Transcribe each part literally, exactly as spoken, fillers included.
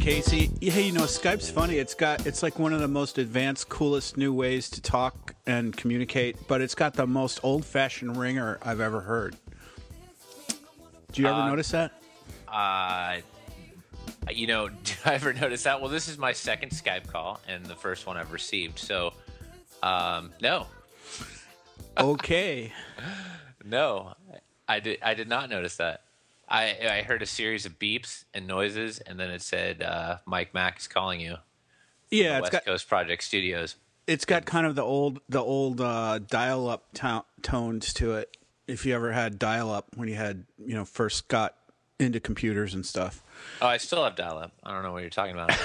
Casey. Hey, you know, Skype's funny. It's got it's like one of the most advanced, coolest new ways to talk and communicate, but it's got the most old-fashioned ringer I've ever heard. Did you ever Uh, notice that? Uh, you know, did I ever notice that? Well, this is my second Skype call and the first one I've received. So, um, no, Okay. no, I did. I did not notice that. I I heard a series of beeps and noises, and then it said, uh, "Mike Mack is calling you." Yeah, The it's West got Coast Project Studios. it's got kind of the old the old uh, dial-up to- tones to it. If you ever had dial-up when you had you know first got into computers and stuff. Oh, I still have dial-up. I don't know what you're talking about.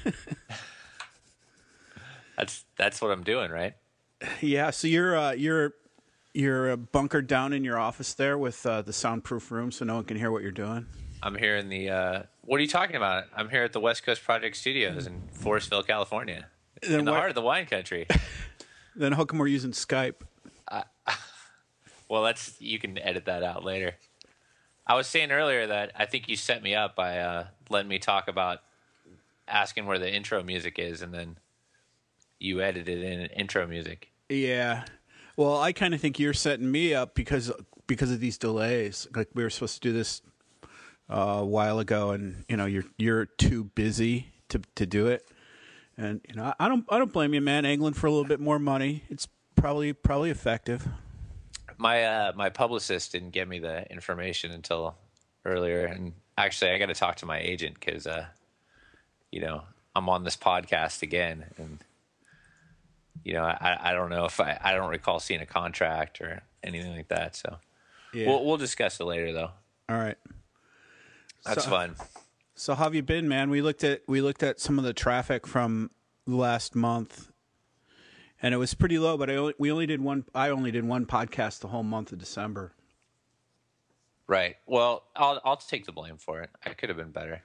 that's that's what I'm doing, right? Yeah, so you're uh, you're you're uh, bunkered down in your office there with uh, the soundproof room, so no one can hear what you're doing. I'm here in the. Uh, what are you talking about? I'm here at the West Coast Project Studios in Forestville, California, Then in the what- heart of the wine country. Then how come we're using Skype? Well, that's you can edit that out later. I was saying earlier that I think you set me up by uh, letting me talk about asking where the intro music is, and then you edited in intro music. Yeah. Well, I kind of think you're setting me up because because of these delays. Like we were supposed to do this uh, a while ago, and you know you're you're too busy to to do it. And you know I don't I don't blame you, man. Angling for a little bit more money. It's probably probably effective. My uh, my publicist didn't give me the information until earlier, and actually I got to talk to my agent because uh, you know I'm on this podcast again, and you know I, I don't know if I I don't recall seeing a contract or anything like that. So Yeah. we'll we'll discuss it later though. All right. That's So- fun. So how have you been, man? We looked at we looked at some of the traffic from last month, and it was pretty low. But I only, we only did one. I only did one podcast the whole month of December. Right. Well, I'll I'll take the blame for it. I could have been better.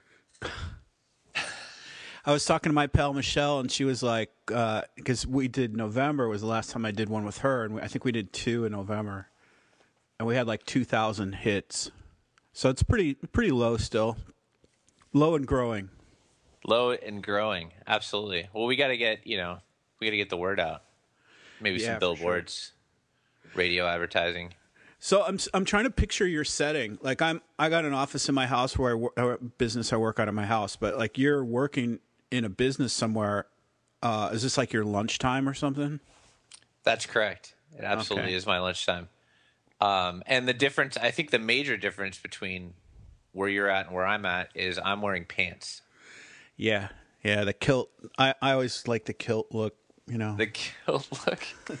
I was talking to my pal Michelle, and she was like, because we did November was the last time I did one with her, and we, I think we did two in November, and we had like two thousand hits. So it's pretty pretty low still, low and growing. Low and growing. Absolutely. Well, we got to get, you know, we got to get the word out. Maybe Yeah, some for billboards, radio advertising. So I'm I'm trying to picture your setting. Like I'm I got an office in my house where I work, a business I work out of my house, but like you're working in a business somewhere. Uh, is this like your lunchtime or something? That's correct. It absolutely Okay. is my lunchtime. Um, and the difference, I think the major difference between where you're at and where I'm at is I'm wearing pants. Yeah, yeah. The kilt. I I always like the kilt look. You know. The kilt look.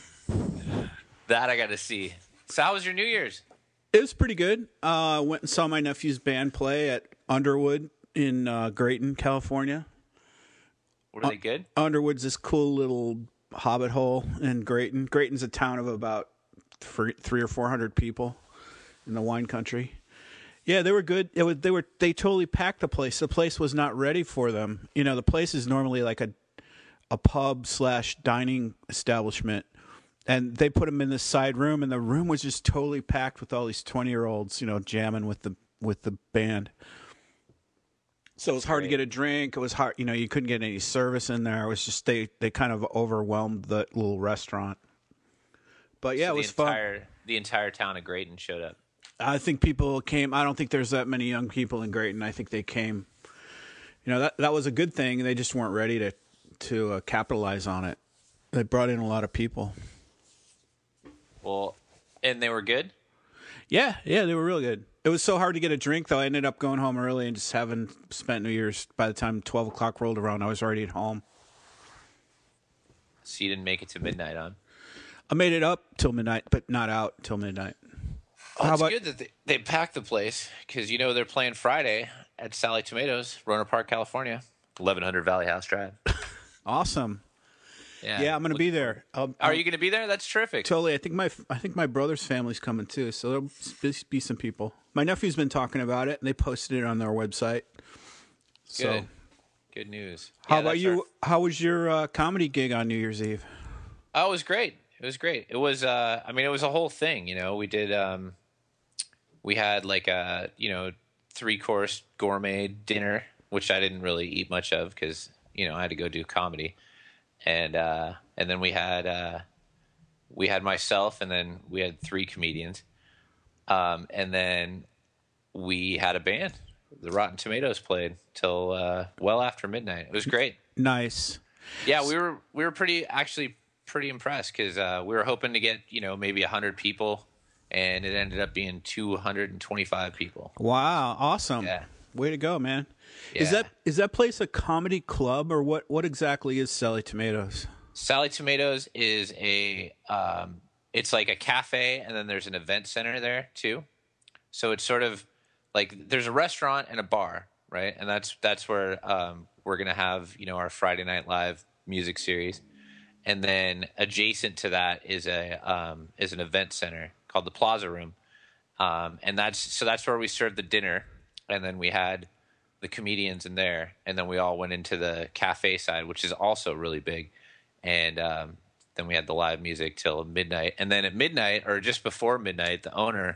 That I got to see. So how was your New Year's? It was pretty good. Uh, went and saw my nephew's band play at Underwood in uh, Grayton, California. Were they good? Underwood's this cool little hobbit hole in Grayton. Grayton's a town of about three, three or four hundred people in the wine country. Yeah, they were good. It was they were they totally packed the place. The place was not ready for them. You know, the place is normally like a a pub slash dining establishment. And they put them in this side room, and the room was just totally packed with all these twenty-year-olds, you know, jamming with the with the band. So it was hard to Great. get a drink. It was hard, you know, you couldn't get any service in there. It was just they they kind of overwhelmed the little restaurant. But yeah, So it was the fun. entire, The entire town of Grayton showed up. I think people came. I don't think there's that many young people in Grayton. I think they came. You know, that that was a good thing. They just weren't ready to to uh, capitalize on it. They brought in a lot of people. Well, and they were good? Yeah, yeah, they were real good. It was so hard to get a drink, though. I ended up going home early and just having spent New Year's. By the time twelve o'clock rolled around, I was already at home. So you didn't make it to midnight, huh? I made it up till midnight, but not out till midnight. Oh, How it's about- good that they, they packed the place because, you know, they're playing Friday at Sally Tomatoes, Rohnert Park, California, eleven hundred Valley House Drive. Awesome. Yeah, I'm going to be there. I'll, Are I'll- you going to be there? That's terrific. Totally. I think my I think my brother's family's coming too, so there'll be, be some people. My nephew's been talking about it, and they posted it on their website. So, Good. Good news. how Yeah, about that's you? our- How was your uh, comedy gig on New Year's Eve? Oh, it was great. It was great. It was, uh, I mean, it was a whole thing, you know. We did, um, we had like a, you know, three course gourmet dinner which I didn't really eat much of because you know I had to go do comedy, and uh, and then we had uh, we had myself, and then we had three comedians, um, and then we had a band. The Rotten Tomatoes played till uh, well after midnight. It was great. Nice. Yeah, we were we were pretty actually pretty impressed because uh, we were hoping to get you know maybe a hundred people, and it ended up being two hundred and twenty five people. Wow, awesome. Yeah. Way to go, man. Yeah. Is that is that place a comedy club, or what what exactly is Sally Tomatoes? Sally Tomatoes is a um, it's like a cafe, and then there's an event center there too. So it's sort of like there's a restaurant and a bar, right? And that's that's where um, we're gonna have you know our Friday Night Live music series, and then adjacent to that is a um, is an event center called the Plaza Room, um, and that's so that's where we served the dinner, and then we had the comedians in there, and then we all went into the cafe side, which is also really big, and um, then we had the live music till midnight, and then at midnight or just before midnight, the owner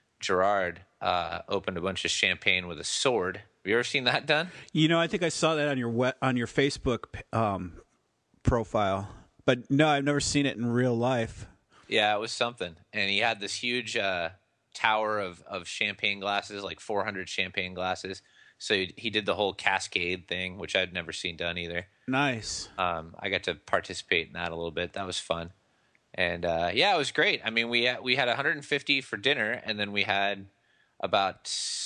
Gerard uh, opened a bunch of champagne with a sword. Have you ever seen that done? You know, I think I saw that on your we- on your Facebook um, profile, but no, I've never seen it in real life. Yeah, it was something. And he had this huge uh, tower of, of champagne glasses, like four hundred champagne glasses. So he, he did the whole cascade thing, which I'd never seen done either. Nice. Um, I got to participate in that a little bit. That was fun. And uh, yeah, it was great. I mean, we had, we had one hundred fifty for dinner, and then we had about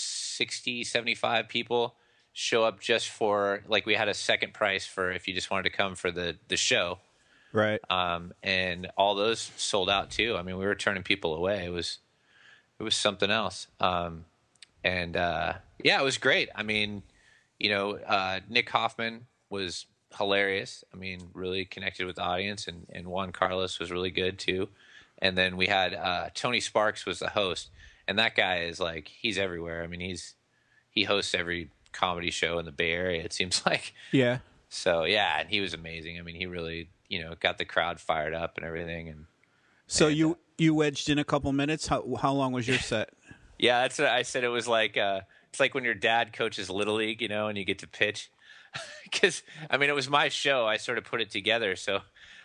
sixty, seventy-five people show up just for, like, we had a second price for if you just wanted to come for the, the show. Right. Um, and all those sold out too. I mean, we were turning people away. It was, it was something else. Um, and uh, yeah, it was great. I mean, you know, uh, Nick Hoffman was hilarious. I mean, really connected with the audience, and, and Juan Carlos was really good too. And then we had uh, Tony Sparks was the host, and that guy is like, he's everywhere. I mean, he's he hosts every comedy show in the Bay Area, it seems like. Yeah. So yeah, and he was amazing. I mean, he really, you know, got the crowd fired up and everything. And so and, you uh, you wedged in a couple minutes. How how long was your set? yeah, that's what I said. It was like uh, it's like when your dad coaches Little League, you know, and you get to pitch. Because I mean, it was my show. I sort of put it together. So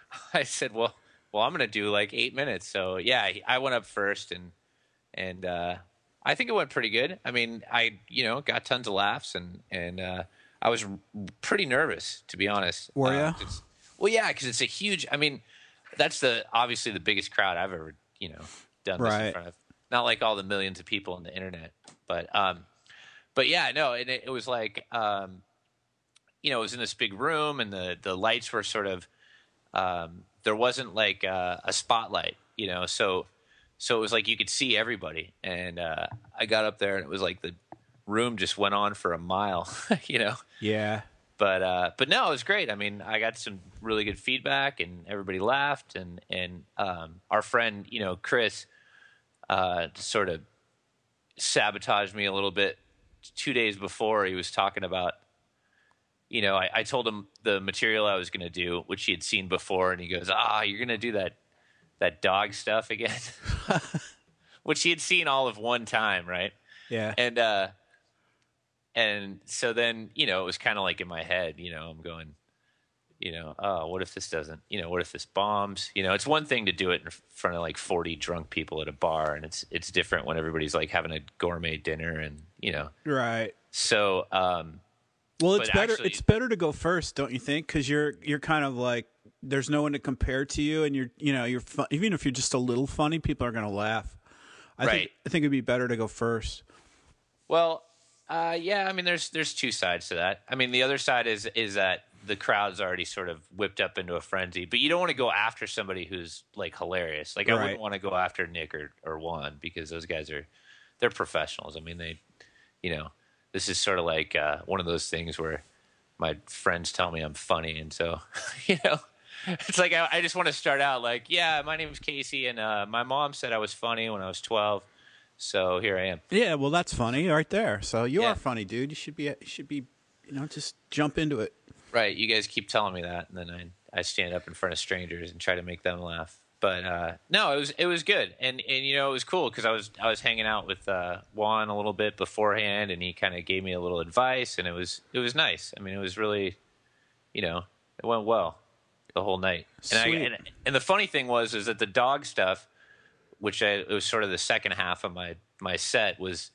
I said, well, well, I'm going to do like eight minutes. So yeah, I went up first, and and uh, I think it went pretty good. I mean, I you know got tons of laughs, and and uh, I was pretty nervous, to be honest. Were uh, you? Well, yeah, because it's a huge. I mean, that's the obviously the biggest crowd I've ever you know done this Right. in front of. Not like all the millions of people on the internet, but um, but yeah, no, and it, it was like um, you know, it was in this big room, and the the lights were sort of um, there wasn't like uh, a spotlight, you know, so so it was like you could see everybody, and uh, I got up there, and it was like the room just went on for a mile, you know. Yeah. But uh, but no, it was great. I mean, I got some really good feedback, and everybody laughed, and and um, our friend, you know, Chris, uh, sort of sabotaged me a little bit. Two days before, he was talking about, you know, I, I told him the material I was going to do, which he had seen before, and he goes, "Ah, you're going to do that that dog stuff again," which he had seen all of one time, right? Yeah. And uh, and so then, you know, it was kind of like in my head, you know, I'm going, you know, oh, what if this doesn't, you know, what if this bombs? You know, it's one thing to do it in front of like forty drunk people at a bar, and it's it's different when everybody's like having a gourmet dinner, and you know, Right. so um, Well, it's But better. actually- it's better to go first, don't you think? Because you're you're kind of like there's no one to compare to you, and you're you know you're fun, even if you're just a little funny, people are going to laugh. I Right. think I think it'd be better to go first. well, uh, yeah, I mean, there's there's two sides to that. I mean, the other side is is that the crowd's already sort of whipped up into a frenzy, but you don't want to go after somebody who's like hilarious. Like I Right. wouldn't want to go after Nick or, or Juan, because those guys are they're professionals. I mean, they, you know, this is sort of like uh, one of those things where my friends tell me I'm funny, and so you know, it's like I, I just want to start out like, yeah, my name is Casey, and uh, my mom said I was funny when I was twelve, so here I am. Yeah, well, that's funny right there. So you Yeah. are funny, dude. You should be. You should be. You know, just jump into it. Right, you guys keep telling me that, and then I I stand up in front of strangers and try to make them laugh. But uh, no, it was it was good, and and you know it was cool because I was I was hanging out with uh, Juan a little bit beforehand, and he kind of gave me a little advice, and it was it was nice. I mean, it was really, you know, it went well the whole night. And, I, and and the funny thing was is that the dog stuff, which I, it was sort of the second half of my my set, was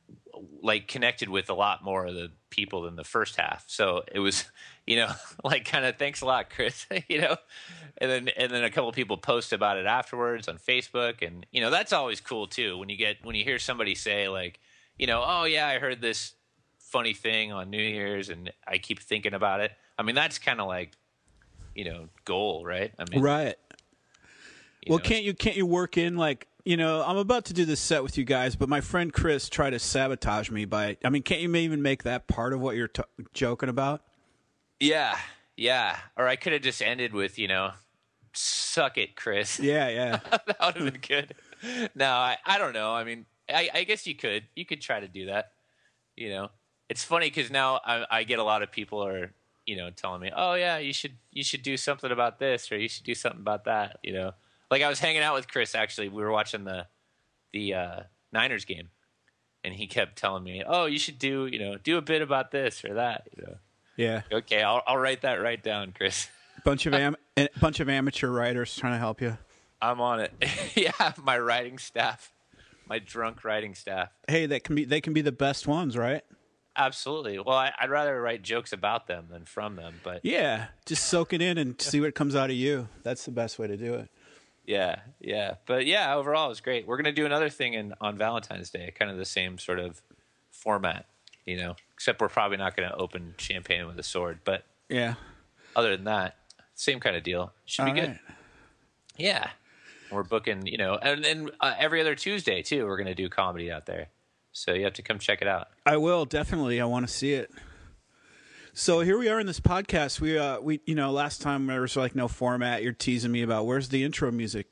like connected with a lot more of the people than the first half. So it was, you know, like kind of thanks a lot, Chris, you know, and then, and then a couple of people post about it afterwards on Facebook. And, you know, that's always cool too. When you get, when you hear somebody say like, you know, oh yeah, I heard this funny thing on New Year's and I keep thinking about it. I mean, that's kind of like, you know, goal, right? I mean, right. Well, know, can't you, can't you work in like, you know, I'm about to do this set with you guys, but my friend Chris tried to sabotage me by, I mean, can't you even make that part of what you're t- joking about? Yeah, yeah. Or I could have just ended with, you know, suck it, Chris. Yeah, yeah. That would have been good. No, I, I don't know. I mean, I, I guess you could. You could try to do that. You know, it's funny because now I, I get a lot of people are, you know, telling me, oh, yeah, you should you should do something about this or you should do something about that, you know. Like I was hanging out with Chris, actually. We were watching the the uh, Niners game, and he kept telling me, "Oh, you should do you know do a bit about this or that." You know. Yeah. Okay, I'll I'll write that right down, Chris. Bunch of am- a bunch of amateur writers trying to help you. I'm on it. Yeah, my writing staff, my drunk writing staff. Hey, that can be they can be the best ones, right? Absolutely. Well, I, I'd rather write jokes about them than from them, but yeah, just soak it in and see what comes out of you. That's the best way to do it. Yeah, yeah. But yeah, overall it was great. We're going to do another thing in, on Valentine's Day, kind of the same sort of format, you know, except we're probably not going to open champagne with a sword. But yeah, other than that, same kind of deal. Should be All good. right. Yeah. We're booking, you know, and then uh, every other Tuesday, too, we're going to do comedy out there. So you have to come check it out. I will, definitely. I want to see it. So here we are in this podcast. We, uh, we, you know, last time there was like no format. You're teasing me about where's the intro music,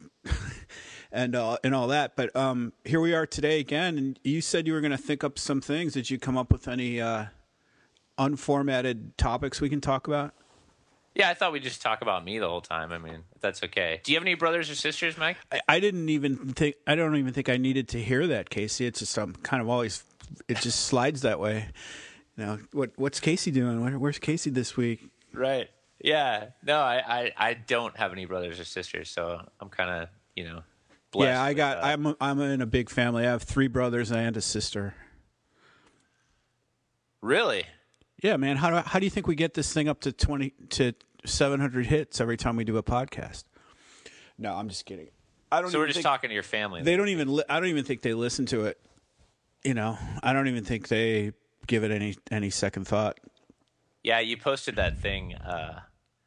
and uh, and all that. But um, here we are today again. And you said you were going to think up some things. Did you come up with any uh, unformatted topics we can talk about? Yeah, I thought we'd just talk about me the whole time. I mean, if that's okay. Do you have any brothers or sisters, Mike? I, I didn't even think. I don't even think I needed to hear that, Casey. It's just I'm kind of always. It just slides that way. Now, what what's Casey doing? Where, where's Casey this week? Right. Yeah. No, I, I, I don't have any brothers or sisters, so I'm kind of, you know, blessed. Yeah, I with, got. uh, I'm I'm in a big family. I have three brothers and a sister. Really? Yeah, man. How do how do you think we get this thing up to twenty to seven hundred hits every time we do a podcast? No, I'm just kidding. I don't. So we're even just think, talking to your family. They don't even. Li- I don't even think they listen to it. You know, I don't even think they give it any any second thought. Yeah, you posted that thing uh,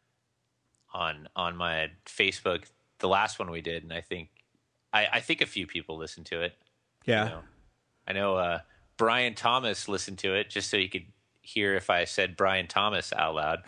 on on my Facebook, the last one we did, and I think I, I think a few people listened to it. Yeah, You know? I know uh, Brian Thomas listened to it just so he could hear if I said Brian Thomas out loud.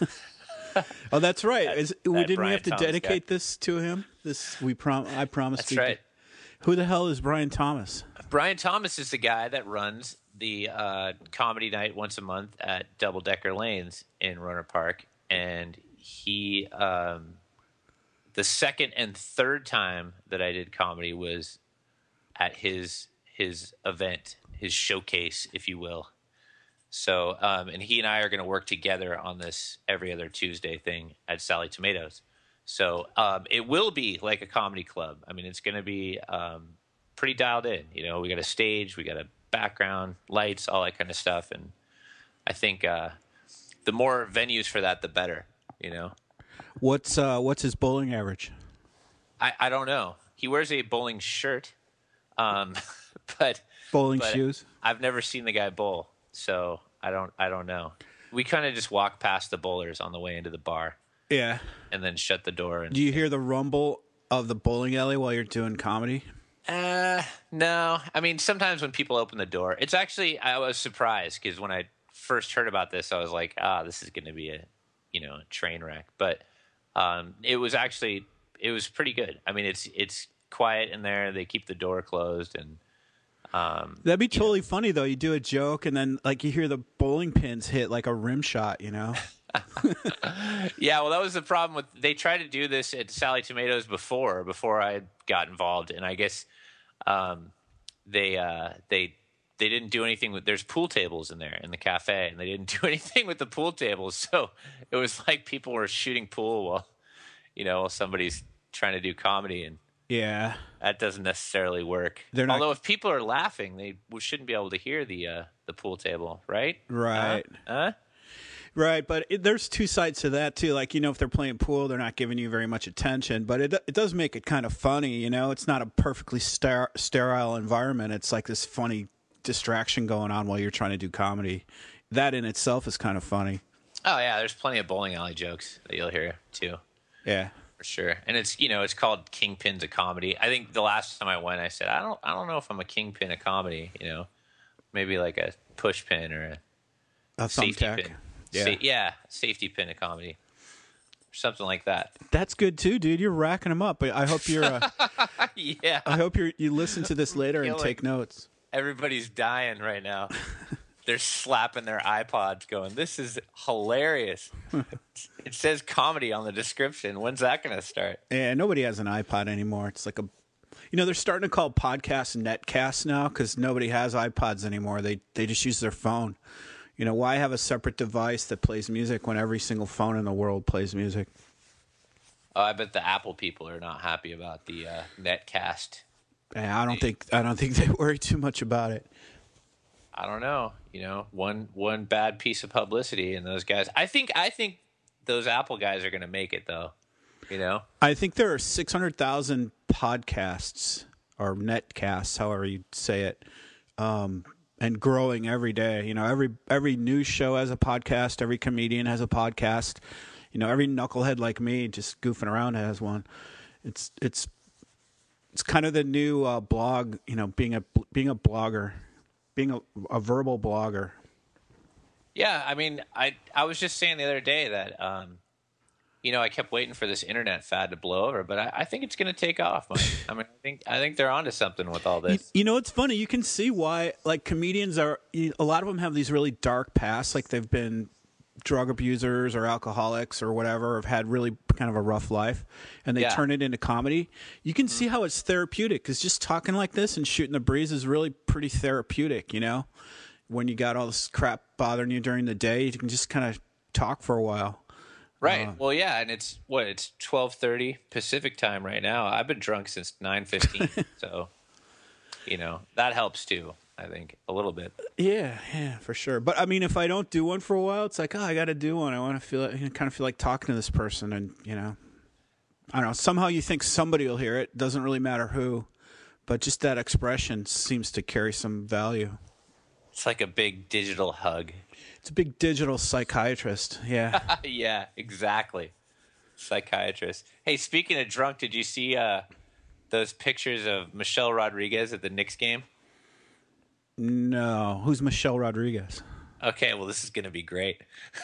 Oh, that's right. That- Is, we that didn't we Brian have to Thomas dedicate this to him? This we prom. I promised. That's we right. did. Who the hell is Brian Thomas? Brian Thomas is the guy that runs the uh, comedy night once a month at Double Decker Lanes in Rohnert Park, and he, um, the second and third time that I did comedy was at his his event, his showcase, if you will. So, um, and he and I are going to work together on this every other Tuesday thing at Sally Tomatoes. So um, it will be like a comedy club. I mean, it's going to be um, pretty dialed in. You know, we got a stage, we got a background, lights, all that kind of stuff. And I think uh, the more venues for that, the better. You know, What's uh, what's his bowling average? I, I don't know. He wears a bowling shirt, um, but Bowling but shoes. I've never seen the guy bowl, so I don't I don't know. We kind of just walk past the bowlers on the way into the bar. Yeah. And then shut the door. And Do you hear the rumble of the bowling alley while you're doing comedy? Uh, no. I mean, sometimes when people open the door, it's actually, I was surprised because when I first heard about this, I was like, ah, this is going to be a, you know, train wreck. But um, it was actually, it was pretty good. I mean, it's it's quiet in there. They keep the door closed, and um, That'd be totally funny though. You do a joke and then like you hear the bowling pins hit like a rim shot, you know? Yeah, well, that was the problem with. They tried to do this at Sally Tomatoes before, before I got involved, and I guess um, they uh, they they didn't do anything with. There's pool tables in there in the cafe, and they didn't do anything with the pool tables. So it was like people were shooting pool while you know while somebody's trying to do comedy, and Yeah. that doesn't necessarily work. They're not- Although if people are laughing, they we shouldn't be able to hear the uh, the pool table, right? Right. Huh? Huh? Right, but it, there's two sides to that too. Like, you know, if they're playing pool, they're not giving you very much attention, but it it does make it kind of funny, you know? It's not a perfectly ster- sterile environment. It's like this funny distraction going on while you're trying to do comedy. That in itself is kind of funny. Oh yeah, there's plenty of bowling alley jokes that you'll hear too. Yeah. For sure. And it's, you know, it's called Kingpins of Comedy. I think the last time I went, I said, I don't I don't know if I'm a kingpin of comedy, you know. Maybe like a push pin or a A safety thumbtack. pin. Yeah. Sa- yeah, safety pin of comedy. Or something like that. That's good too, dude. You're racking them up. I hope you're uh, Yeah. I hope you you listen to this later and Killing. take notes. Everybody's dying right now. They're slapping their iPods going, this is hilarious. It says comedy on the description. When's that going to start? Yeah, nobody has an iPod anymore. It's like a, you know, they're starting to call podcasts netcasts now because nobody has iPods anymore. They they just use their phone. You know, why have a separate device that plays music when every single phone in the world plays music? Oh, I bet the Apple people are not happy about the uh, Netcast. Yeah, I don't think I don't think they worry too much about it. I don't know. You know, one one bad piece of publicity, and those guys. I think I think those Apple guys are going to make it, though. You know, I think there are six hundred thousand podcasts or netcasts, however you say it, um, and growing every day. You know, every every news show has a podcast. Every comedian has a podcast. You know, every knucklehead like me just goofing around has one. It's it's it's kind of the new uh, blog. You know, being a being a blogger, being a, a verbal blogger. yeah. I mean, I I was just saying the other day that. Um, You know, I kept waiting for this internet fad to blow over, but I, I think it's going to take off. Mike. I mean, I think I think they're onto something with all You, this. you know, it's funny. You can see why, like, comedians are. You, a lot of them have these really dark pasts, like they've been drug abusers or alcoholics or whatever, or have had really kind of a rough life, and they Yeah. turn it into comedy. You can see how it's therapeutic because just talking like this and shooting the breeze is really pretty therapeutic. You know, when you got all this crap bothering you during the day, you can just kind of talk for a while. Right. Well, yeah, and it's what it's twelve thirty Pacific time right now. I've been drunk since nine fifteen, so you know that helps too. I think a little bit. Yeah, yeah, for sure. But I mean, if I don't do one for a while, it's like, oh, I got to do one. I want to feel it. You kind of feel like talking to this person, and you know, I don't know. Somehow you think somebody will hear it. Doesn't really matter who, but just that expression seems to carry some value. It's like a big digital hug. It's a big digital psychiatrist. Yeah. Yeah, exactly. Psychiatrist. Hey, speaking of drunk, did you see uh, those pictures of Michelle Rodriguez at the Knicks game? No. Who's Michelle Rodriguez? Okay, well, this is going to be great.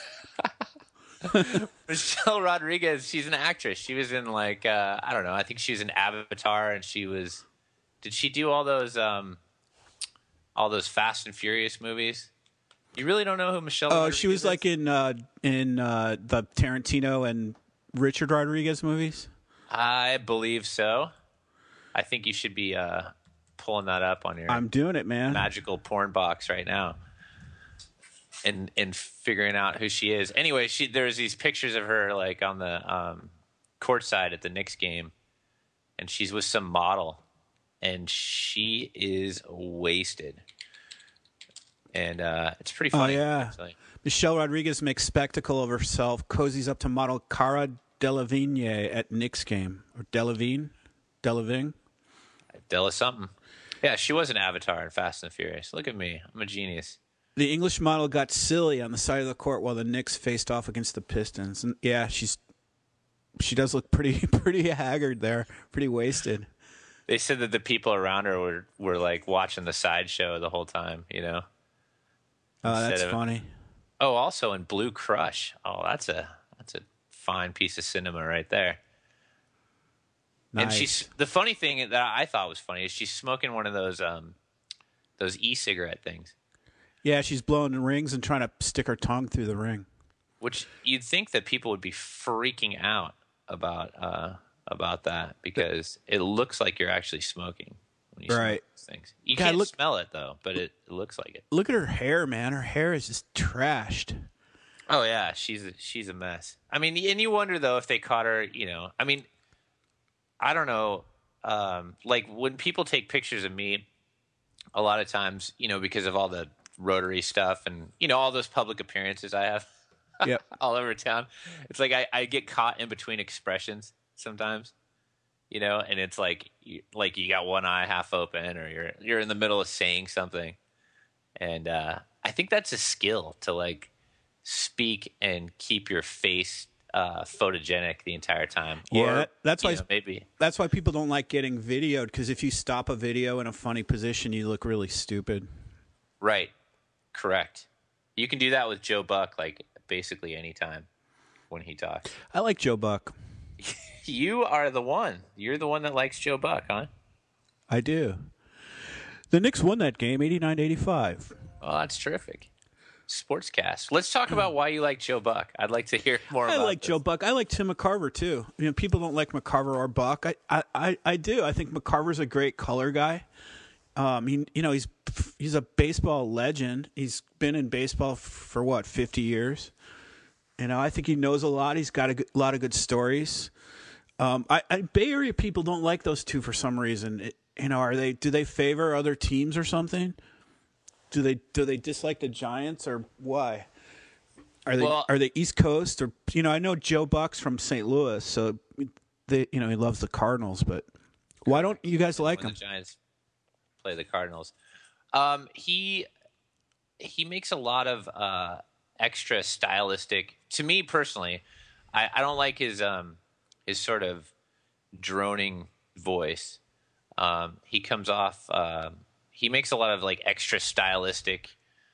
Michelle Rodriguez, she's an actress. She was in, like, uh, I don't know, I think she was in Avatar, and she was, did she do all those, um, all those Fast and Furious movies? You really don't know who Michelle Oh, Rodriguez she was is? like in uh, in uh, the Tarantino and Richard Rodriguez movies. I believe so. I think you should be uh, pulling that up on your I'm doing it, man. magical porn box right now, and and figuring out who she is. Anyway, she there's these pictures of her like on the um, courtside at the Knicks game, and she's with some model, and she is wasted, and uh, it's pretty Oh funny. yeah. Actually. Michelle Rodriguez makes spectacle of herself, cozies up to model Cara Delevingne at Knicks game. Or Delevingne? Delevingne? Della something. Yeah, she was an Avatar in Fast and Furious. Look at me, I'm a genius. The English model got silly on the side of the court while the Knicks faced off against the Pistons. And yeah, she's she does look pretty pretty haggard there, pretty wasted. They said that the people around her were, were like watching the sideshow the whole time, you know? Oh, that's Instead of- funny. Oh, also in Blue Crush. Oh, that's a that's a fine piece of cinema right there. Nice. And she's the funny thing that I thought was funny is she's smoking one of those um those e-cigarette things. Yeah, she's blowing the rings and trying to stick her tongue through the ring. which you'd think that people would be freaking out about uh, about that because it looks like you're actually smoking when you Right. smoke these things. You God, can't look- smell it though, but it, it looks like it. Look at her hair, man. Her hair is just trashed. Oh yeah, she's a, she's a mess. I mean, and you wonder though if they caught her. You know, I mean, I don't know. Um, like when people take pictures of me, a lot of times, you know, because of all the Rotary stuff and you know all those public appearances I have Yep. all over town, it's like I, I get caught in between expressions sometimes. You know, and it's like you, like you got one eye half open, or you're you're in the middle of saying something, and uh, I think that's a skill to like speak and keep your face uh, photogenic the entire time. Yeah, Or, that- that's you why know, maybe That's why people don't like getting videoed, because if you stop a video in a funny position, you look really stupid. right, correct. You can do that with Joe Buck like basically anytime when he talks. I like Joe Buck. You are the one. You're the one that likes Joe Buck, huh? I do. The Knicks won that game, eighty-nine to eighty-five. Oh, that's terrific. Sportscast. Let's talk about why you like Joe Buck. I'd like to hear more I about like this. Joe Buck. I like Tim McCarver too. You know, people don't like McCarver or Buck. I, I, I, I do. I think McCarver's a great color guy. Um, he, you know, he's he's a baseball legend. He's been in baseball for what, fifty years. You know, I think he knows a lot. He's got a good, lot of good stories. Um, I, I Bay Area people don't like those two for some reason. It, you know, are they? Do they favor other teams or something? Do they do they dislike the Giants or why? Are they Well- are they East Coast or you know? I know Joe Buck's from Saint Louis, so they you know he loves the Cardinals. But why don't you guys like when him? the Giants play the Cardinals. Um, he he makes a lot of uh, extra stylistic. To me personally, I, I don't like his um, his sort of droning voice. Um, he comes off. Um, he makes a lot of like extra stylistic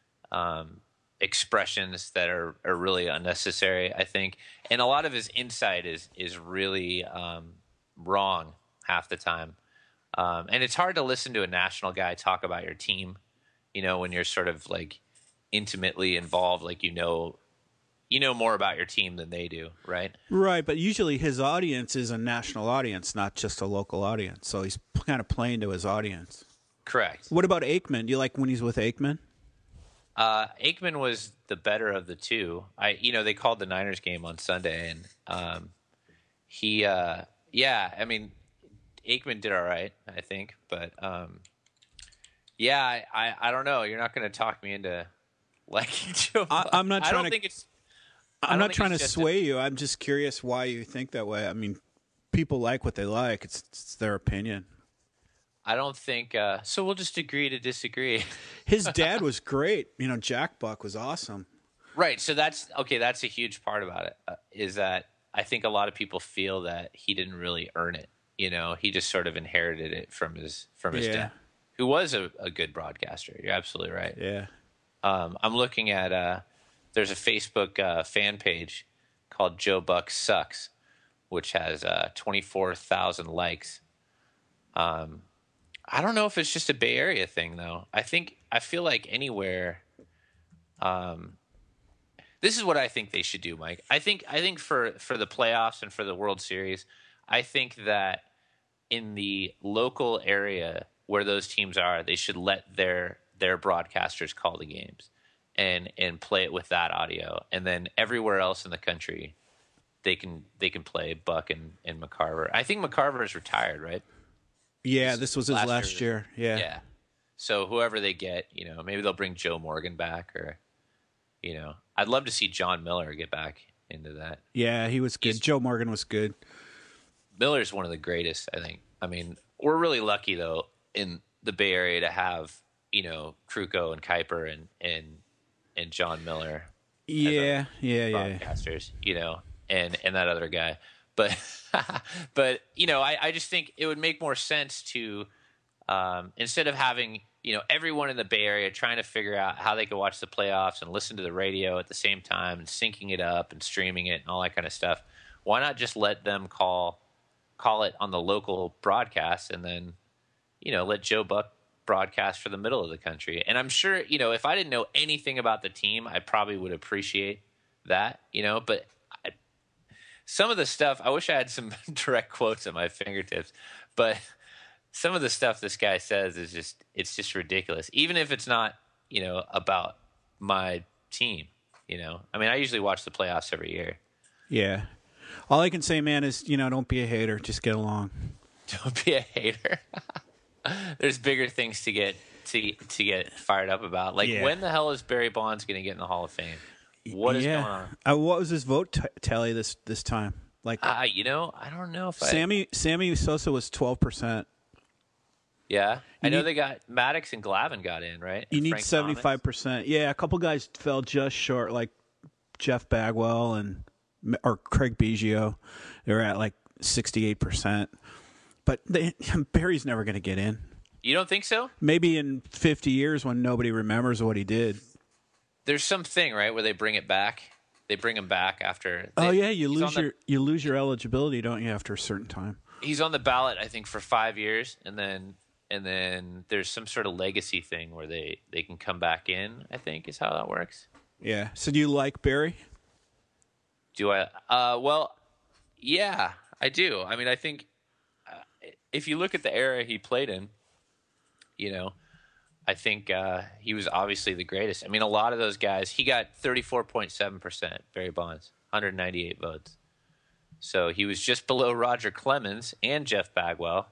um, expressions that are, are really unnecessary, I think, and a lot of his insight is is really um, wrong half the time. Um, and it's hard to listen to a national guy talk about your team, you know, when you're sort of like intimately involved, like you know, you know more about your team than they do, right? Right, but usually his audience is a national audience, not just a local audience. So he's kind of playing to his audience. Correct. What about Aikman? Do you like when he's with Aikman? Uh, Aikman was the better of the two. I, you know, they called the Niners game on Sunday, and um, he, uh, yeah, I mean, Aikman did all right, I think, but um, yeah, I, I, I don't know. You're not going to talk me into liking Joe Buck. I- I'm not I trying don't to- think it's. I I'm don't not think trying to it's just a- sway you. I'm just curious why you think that way. I mean, people like what they like. It's, it's their opinion. I don't think uh, so. We'll just agree to disagree. His dad was great. You know, Jack Buck was awesome. Right. So that's okay. That's a huge part about it. Uh, is that I think a lot of people feel that he didn't really earn it. You know, he just sort of inherited it from his from his Yeah. dad, who was a, a good broadcaster. You're absolutely right. Yeah. Um, I'm looking at uh, there's a Facebook uh, fan page called Joe Buck Sucks, which has uh, twenty-four thousand likes. Um, I don't know if it's just a Bay Area thing though. I think I feel like anywhere. Um, this is what I think they should do, Mike. I think I think for for the playoffs and for the World Series, I think that in the local area where those teams are, they should let their their broadcasters call the games and and play it with that audio, and then everywhere else in the country, they can they can play Buck and, and McCarver. I think McCarver is retired, right? Yeah, this was his Last last, year. year. Yeah. Yeah. So whoever they get, you know, maybe they'll bring Joe Morgan back, or you know, I'd love to see John Miller get back into that. Yeah, he was good. He's- Joe Morgan was good. Miller's one of the greatest, I think. I mean, we're really lucky though in the Bay Area to have, you know, Kruko and Kuiper and and and John Miller Yeah, yeah, yeah. broadcasters, you know, and and that other guy. But but you know, I, I just think it would make more sense to um, instead of having, you know, everyone in the Bay Area trying to figure out how they could watch the playoffs and listen to the radio at the same time and syncing it up and streaming it and all that kind of stuff. Why not just let them call call it on the local broadcast, and then, you know, let Joe Buck broadcast for the middle of the country? And I'm sure, you know, if I didn't know anything about the team, I probably would appreciate that, you know, but I, some of the stuff, I wish I had some direct quotes at my fingertips, but some of the stuff this guy says is just, it's just ridiculous. Even if it's not, you know, about my team, you know, I mean, I usually watch the playoffs every year. Yeah. All I can say, man, is, you know, don't be a hater. Just get along. Don't be a hater. There's bigger things to get to to get fired up about. Like, Yeah. when the hell is Barry Bonds going to get in the Hall of Fame? What is yeah. going on? Uh, what was his vote t- tally this this time? Like, Uh, you know, I don't know if I... Sammy Sammy Sosa was twelve percent. Yeah. I You know need- they got... Maddox and Glavine got in, right? You And need Frank seventy-five percent. Yeah, a couple guys fell just short, like Jeff Bagwell and or Craig Biggio. They're at like sixty-eight percent. But they, Barry's never going to get in. Thomas. You don't think so? Maybe in fifty years when nobody remembers what he did. There's something, right, where they bring it back. They bring him back after... Oh they- yeah, you he's lose on your the, you lose your eligibility, don't you, after a certain time? He's on the ballot, I think, for five years, and then and then there's some sort of legacy thing where they, they can come back in, I think, is how that works. Yeah. So do you like Barry? Do I? Uh, well, yeah, I do. I mean, I think uh, if you look at the era he played in, you know, I think uh, he was obviously the greatest. I mean, a lot of those guys, he got thirty-four point seven percent, Barry Bonds, one hundred ninety-eight votes. So he was just below Roger Clemens and Jeff Bagwell.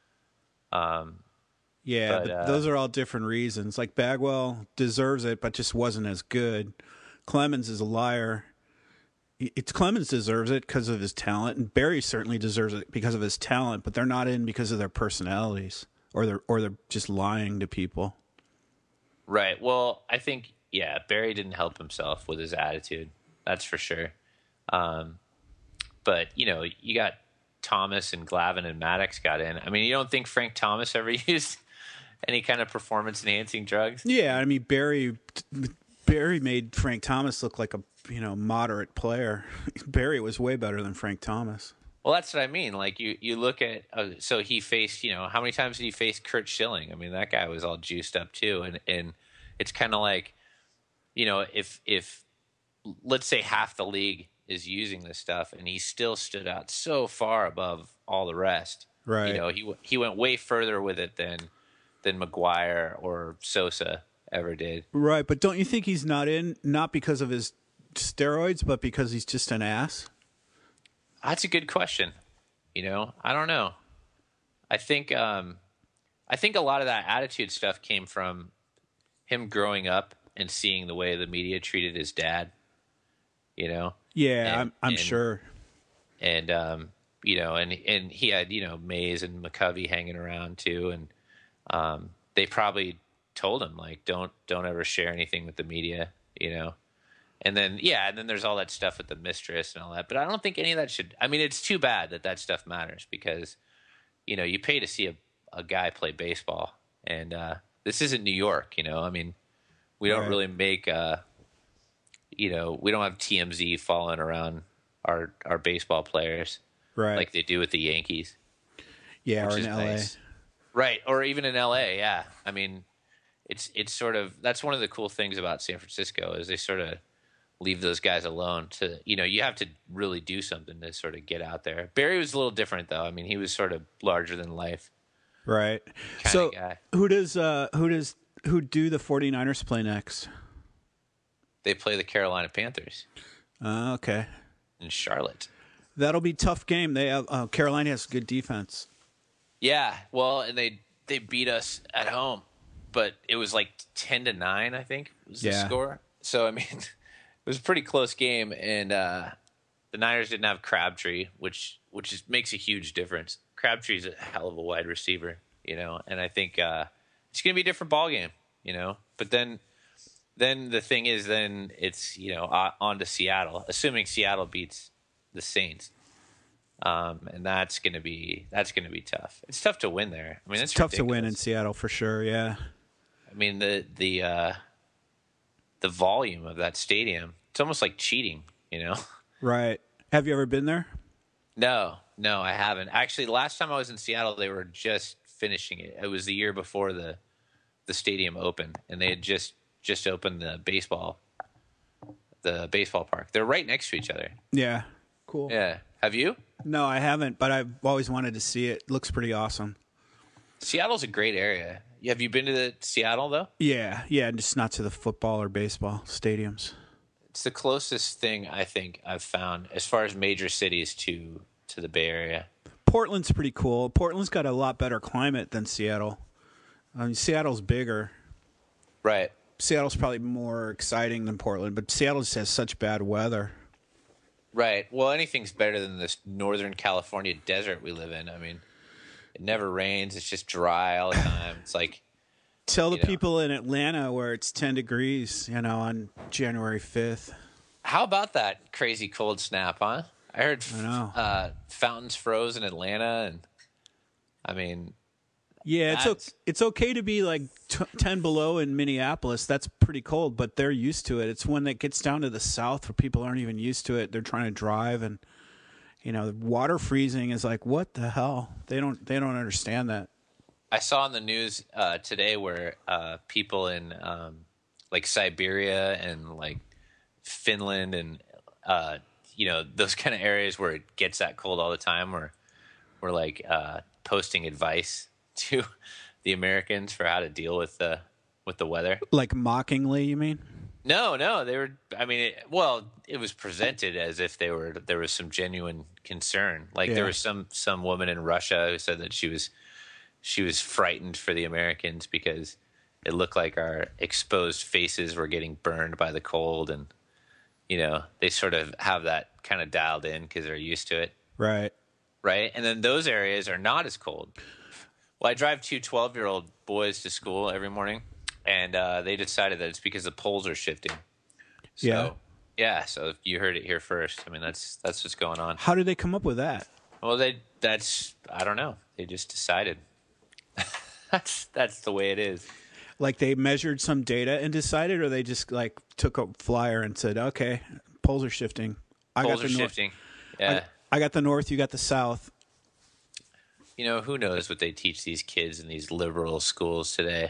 Um, Yeah, But, but, uh, those are all different reasons. Like Bagwell deserves it, but just wasn't as good. Clemens is a liar. It's Clemens deserves it because of his talent, and Barry certainly deserves it because of his talent. But they're not in because of their personalities, or they're or they're just lying to people. Right. Well, I think, yeah, Barry didn't help himself with his attitude. That's for sure. Um, but, you know, you got Thomas and Glavine and Maddox got in. I mean, you don't think Frank Thomas ever used any kind of performance-enhancing drugs? Yeah, I mean Barry Barry made Frank Thomas look like a you know moderate player. Barry was way better than Frank Thomas. Well, that's what I mean. Like, you, you look at, uh, so he faced, you know, how many times did he face Kurt Schilling? I mean, that guy was all juiced up too. And, and it's kind of like, you know, if, if let's say half the league is using this stuff and he still stood out so far above all the rest. Right. You know, he, he went way further with it than, than McGuire or Sosa ever did. Right, but don't you think he's not in not because of his steroids, but because he's just an ass? That's a good question. You know, I don't know. I think um, I think a lot of that attitude stuff came from him growing up and seeing the way the media treated his dad. You know. Yeah, And- I'm I'm and- sure. And um, you know, and and he had, you know, Mays and McCovey hanging around too, and um, they probably told him, like, don't don't ever share anything with the media. You know. And then, yeah, and then there's all that stuff with the mistress and all that. But I don't think any of that should... I mean, it's too bad that that stuff matters because, you know, you pay to see a, a guy play baseball. And uh, this isn't New York, you know? I mean, we don't Right. really make... Uh, you know, we don't have T M Z following around our, our baseball players Right. like they do with the Yankees. yeah, which or in is L A. nice. Right, or even in L A, yeah. I mean, it's it's sort of... That's one of the cool things about San Francisco is they sort of... leave those guys alone to, you know, you have to really do something to sort of get out there. Barry was a little different though. I mean, he was sort of larger than life. Right. Kinda So guy. who does uh who does who do the 49ers play next? They play the Carolina Panthers Uh, okay. in Charlotte. That'll be a tough game. They have uh, Carolina has good defense. Yeah, well, and they they beat us at home, but it was like ten to nine, I think, was the Yeah. score. So I mean, it was a pretty close game, and uh, the Niners didn't have Crabtree, which which is, makes a huge difference. Crabtree's a hell of a wide receiver, you know, and I think uh, it's going to be a different ball game, you know. But then, then the thing is, then it's, you know, uh, on to Seattle, assuming Seattle beats the Saints, um, and that's going to be that's going to be tough. It's tough to win there. I mean, it's, It's tough to win in ridiculous. Seattle for sure. Yeah. I mean, the the uh, the volume of that stadium, it's almost like cheating, you know. Right. Have you ever been there? No, no, I haven't. Actually, last time I was in Seattle, they were just finishing it. It was the year before the the stadium opened, and they had just just opened the baseball the baseball park. They're right next to each other. Yeah. Cool. Yeah. Have you? No, I haven't, but I've always wanted to see it. It looks pretty awesome. Seattle's a great area. Have you been to the Seattle though? Yeah, yeah, just not to the football or baseball stadiums. It's the closest thing I think I've found as far as major cities to to the Bay Area. Portland's pretty cool. Portland's got a lot better climate than Seattle. I mean, Seattle's bigger. Right. Seattle's probably more exciting than Portland, but Seattle just has such bad weather. Right. Well, anything's better than this Northern California desert we live in. I mean, it never rains. It's just dry all the time. It's like Tell the you know. people in Atlanta where it's ten degrees, you know, on January fifth. How about that crazy cold snap, huh? I heard I know. Uh, fountains froze in Atlanta, and I mean, Yeah, it's That's- o- it's okay to be like t- ten below in Minneapolis. That's pretty cold, but they're used to it. It's when it gets down to the south where people aren't even used to it. They're trying to drive, and you know, water freezing is like, what the hell? They don't they don't understand that. I saw on the news uh, today where uh, people in um, like Siberia and like Finland and uh, you know those kind of areas where it gets that cold all the time, were were like uh, posting advice to the Americans for how to deal with the with the weather. Like mockingly, you mean? No, no, they were. I mean, it, well, it was presented as if they were. There was some genuine concern. Like Yeah. there was some some woman in Russia who said that she was she was frightened for the Americans because it looked like our exposed faces were getting burned by the cold, and you know they sort of have that kind of dialed in because they're used to it, Right. right? And then those areas are not as cold. Well, I drive two twelve-year-old boys to school every morning, and uh, they decided that it's because the poles are shifting. So, Yeah. yeah. So you heard it here first. I mean, that's that's what's going on. How did they come up with that? Well, they that's I don't know. They just decided. that's that's the way it is. Like they measured some data and decided, or they just like took a flyer and said, "Okay, poles are shifting. I Poles got are the north. shifting. Yeah. I, I got the north. You got the south." You know, who knows what they teach these kids in these liberal schools today?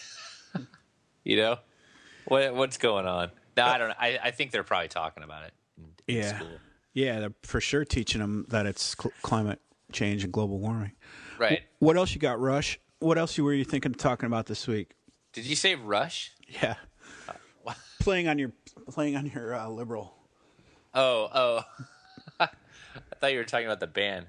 You know, what what's going on? No, I don't. I I think they're probably talking about it in, in Yeah. school. Yeah, they're for sure teaching them that it's cl- climate change and global warming. Right. What else you got, Rush? What else you were you thinking of talking about this week? Did you say Rush? Yeah, playing on your playing on your uh, liberal. Oh, oh. I thought you were talking about the band.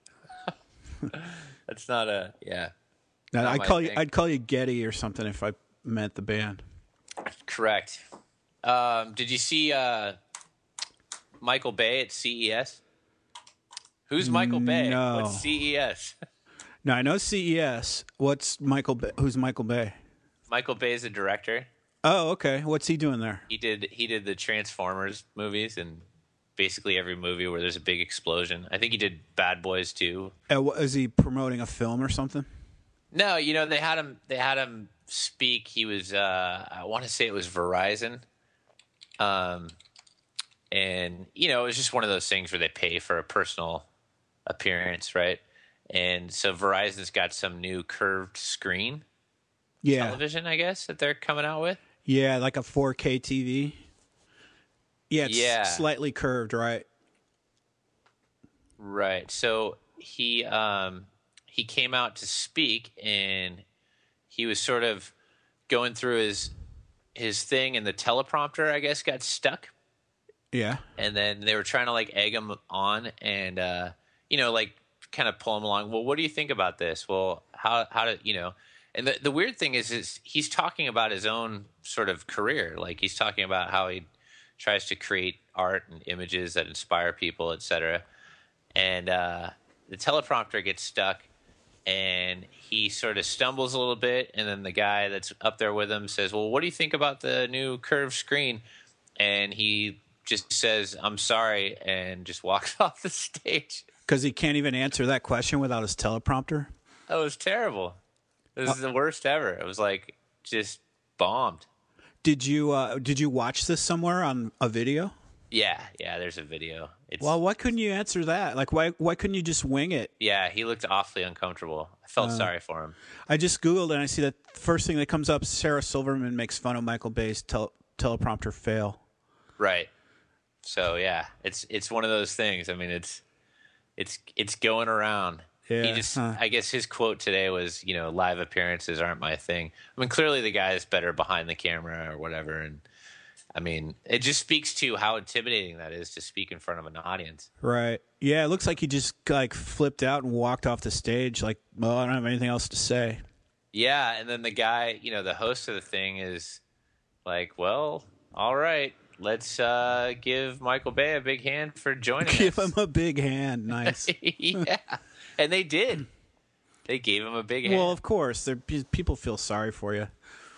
That's not a yeah. Now, Not I'd my call you thing. I'd call you Getty or something if I meant the band. Correct. Um, did you see uh, Michael Bay at C E S? Who's Michael Bay? No. What's C E S? No, I know C E S. What's Michael? Bay? Who's Michael Bay? Michael Bay is a director. Oh, okay. What's he doing there? He did he did the Transformers movies and basically every movie where there's a big explosion. I think he did Bad Boys too. Uh, wha- is he promoting a film or something? No, you know they had him. They had him speak. He was. Uh, I want to say it was Verizon. Um, and you know it was just one of those things where they pay for a personal appearance, right? And so Verizon's got some new curved screen Yeah, television, I guess, that they're coming out with. yeah, like a four K T V. Yeah, it's Yeah. slightly curved, right? Right. So he um he came out to speak and he was sort of going through his his thing and the teleprompter I guess got stuck Yeah, and then they were trying to like egg him on and uh you know like kind of pull him along. Well, what do you think about this? Well, how how do you know? And the the weird thing is is he's talking about his own sort of career. Like he's talking about how he tries to create art and images that inspire people, et cetera. And uh, the teleprompter gets stuck, and he sort of stumbles a little bit. And then the guy that's up there with him says, "Well, what do you think about the new curved screen?" And he just says, "I'm sorry," and just walks off the stage. because he can't even answer that question without his teleprompter. That was terrible. It was the worst ever. It was like just bombed. Did you uh, did you watch this somewhere on a video? Yeah, yeah. There's a video. It's Well, why couldn't you answer that? Like, why why couldn't you just wing it? yeah. He looked awfully uncomfortable. I felt Uh. sorry for him. I just googled and I see that first thing that comes up: Sarah Silverman makes fun of Michael Bay's tel- teleprompter fail. Right. So yeah, it's it's one of those things. I mean, it's it's it's going around. Yeah, He just, huh. I guess his quote today was, you know, live appearances aren't my thing. I mean, clearly the guy is better behind the camera or whatever. And I mean, it just speaks to how intimidating that is to speak in front of an audience. Right. Yeah, it looks like he just like flipped out and walked off the stage like, well, I don't have anything else to say. Yeah. And then the guy, you know, the host of the thing is like, well, all right, let's uh, give Michael Bay a big hand for joining Give us. him a big hand. Nice. Yeah. And they did. They gave him a big hand. Well, of course, they're- people feel sorry for you.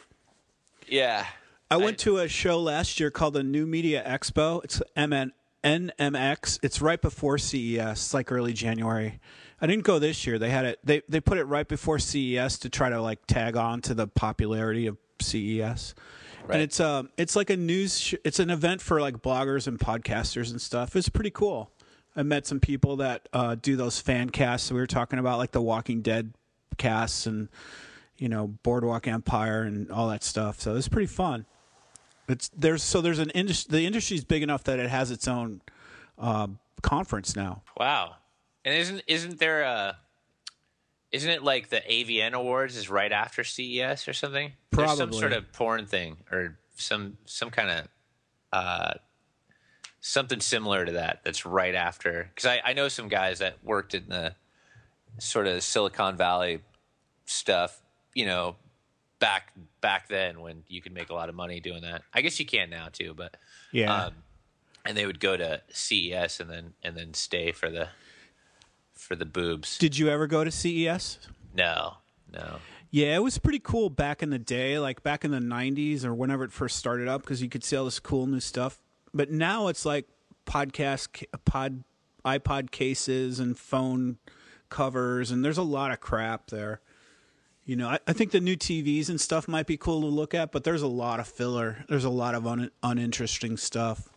Yeah. I went to a show last year called the New Media Expo. It's M N N M X. It's right before C E S. It's like early January. I didn't go this year. They had it. They they put it right before C E S to try to like tag on to the popularity of C E S. Right. And it's um it's like a news. Sh- it's an event for like bloggers and podcasters and stuff. It's pretty cool. I met some people that uh, do those fan casts we were talking about, like the Walking Dead casts and you know Boardwalk Empire and all that stuff. So it's pretty fun. It's there's so there's an industry. The industry's big enough that it has its own uh, conference now. Wow. And isn't isn't there a isn't it like the A V N Awards is right after C E S or something? There's some Probably. sort of porn thing or some some kind of uh, something similar to that. That's right after, because I, I know some guys that worked in the sort of Silicon Valley stuff. You know, back back then when you could make a lot of money doing that. I guess you can now too, but Yeah. Um, and they would go to C E S and then and then stay for the for the boobs. Did you ever go to C E S? No, no. Yeah, it was pretty cool back in the day, like back in the nineties or whenever it first started up, because you could see all this cool new stuff. But now it's like podcast, pod, iPod cases and phone covers, and there's a lot of crap there. You know, I, I think the new T Vs and stuff might be cool to look at, but there's a lot of filler. There's a lot of un, uninteresting stuff.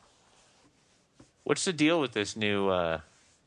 What's the deal with this new uh,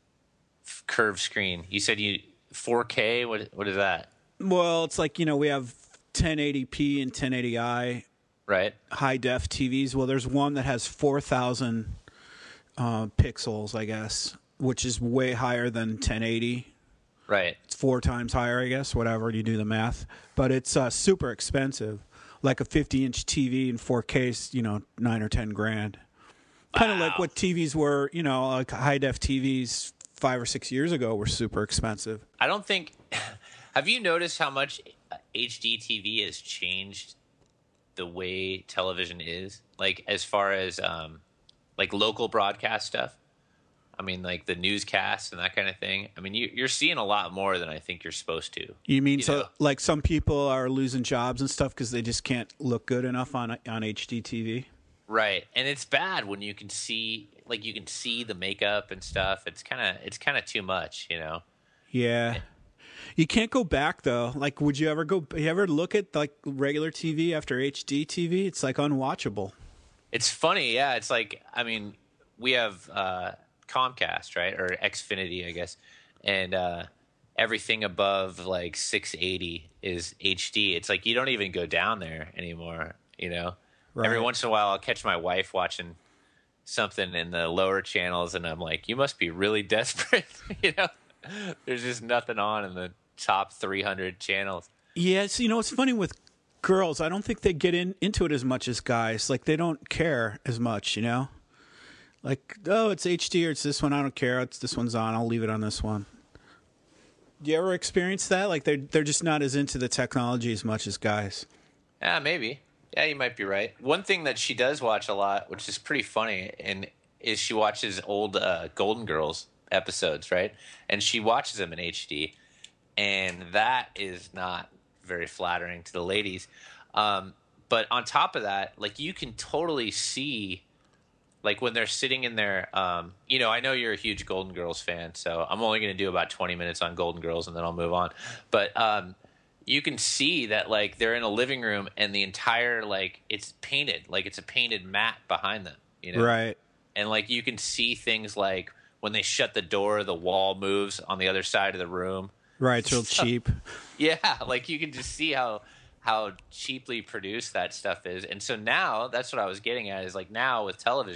f- curved screen? You said you four K. What what is that? Well, it's like, you know, we have ten eighty p and ten eighty i Right. high def T Vs. Well, there's one that has four thousand uh, pixels, I guess, which is way higher than ten eighty. Right. It's four times higher, I guess, whatever, you do the math. But it's uh, super expensive. Like a fifty inch T V in four K is, you know, nine or ten grand. Kind of Wow. like what T Vs were, you know, like high def T Vs five or six years ago were super expensive. I don't think. Have you noticed how much H D T V has changed the way television is? Like as far as um, like local broadcast stuff. I mean, like the newscasts and that kind of thing. I mean, you, you're seeing a lot more than I think you're supposed to. You mean You so know. like some people are losing jobs and stuff because they just can't look good enough on on H D T V? Right, and it's bad when you can see, like, you can see the makeup and stuff. It's kind of, it's kind of too much, you know. Yeah. You can't go back though. Like, would you ever go? You ever look at like regular T V after H D T V? It's like unwatchable. It's funny, yeah. It's like, I mean, we have uh, Comcast, right, or Xfinity, I guess, and uh, everything above like six eighty is H D. It's like you don't even go down there anymore, you know. Right. Every once in a while, I'll catch my wife watching something in the lower channels, and I'm like, "You must be really desperate," you know. There's just nothing on in the top three hundred channels. Yeah, so you know, it's funny with girls. I don't think they get in into it as much as guys. Like they don't care as much, you know. Like, oh, it's H D or it's this one. I don't care. It's this one's on. I'll leave it on this one. Do you ever experience that? Like they're they're just not as into the technology as much as guys. Yeah, maybe. Yeah, you might be right. One thing that she does watch a lot, which is pretty funny, and is she watches old uh, Golden Girls episodes, right? And she watches them in H D, and that is not very flattering to the ladies. Um, but on top of that, like you can totally see, like when they're sitting in there. Um, you know, I know you're a huge Golden Girls fan, so I'm only going to do about twenty minutes on Golden Girls, and then I'll move on. But um, you can see that like they're in a living room, and the entire like it's painted, like it's a painted mat behind them. You know, Right. and like you can see things like when they shut the door, the wall moves on the other side of the room. Right. It's real cheap. Yeah, like you can just see how how cheaply produced that stuff is. And so now that's what I was getting at is like now with television,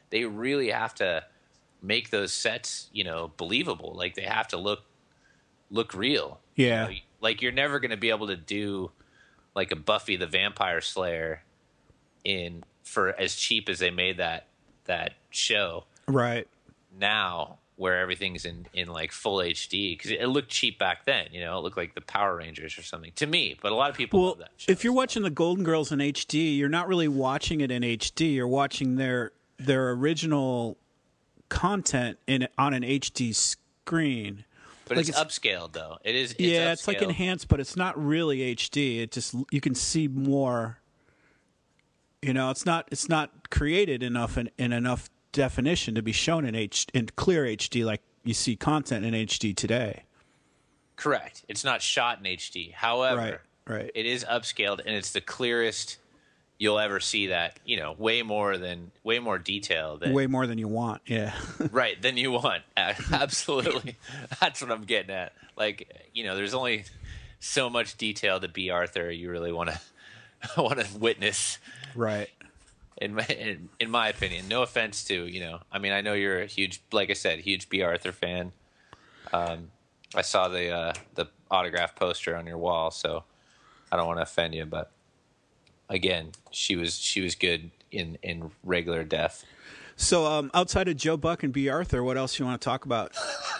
they really have to make those sets, you know, believable. Like they have to look look real. Yeah. You know? Like you're never going to be able to do like a Buffy the Vampire Slayer in for as cheap as they made that that show. Right. Now, where everything's in, in like full H D, because it, it looked cheap back then. You know, it looked like the Power Rangers or something to me. But a lot of people Well, love that show. if you're so. watching the Golden Girls in H D, you're not really watching it in H D. You're watching their their original content in on an H D screen. But like it's, it's upscaled though. It is. It's yeah, upscaled. it's like enhanced, but it's not really H D. It just you can see more. You know, it's not it's not created enough in, in enough definition to be shown in H in clear H D like you see content in H D today. Correct. It's not shot in H D. However, right, right. it is upscaled, and it's the clearest you'll ever see that. You know, way more than way more detail than way more than you want. Yeah, right than you want. Absolutely, that's what I'm getting at. Like, you know, there's only so much detail to be Arthur you really want to want to witness. Right. In my in, in my opinion, no offense to, you know, I mean, I know you're a huge, like I said, huge B. Arthur fan. Um, I saw the uh, the autograph poster on your wall, so I don't want to offend you, but again, she was she was good in in regular death. So, um, outside of Joe Buck and B. Arthur, what else you want to talk about?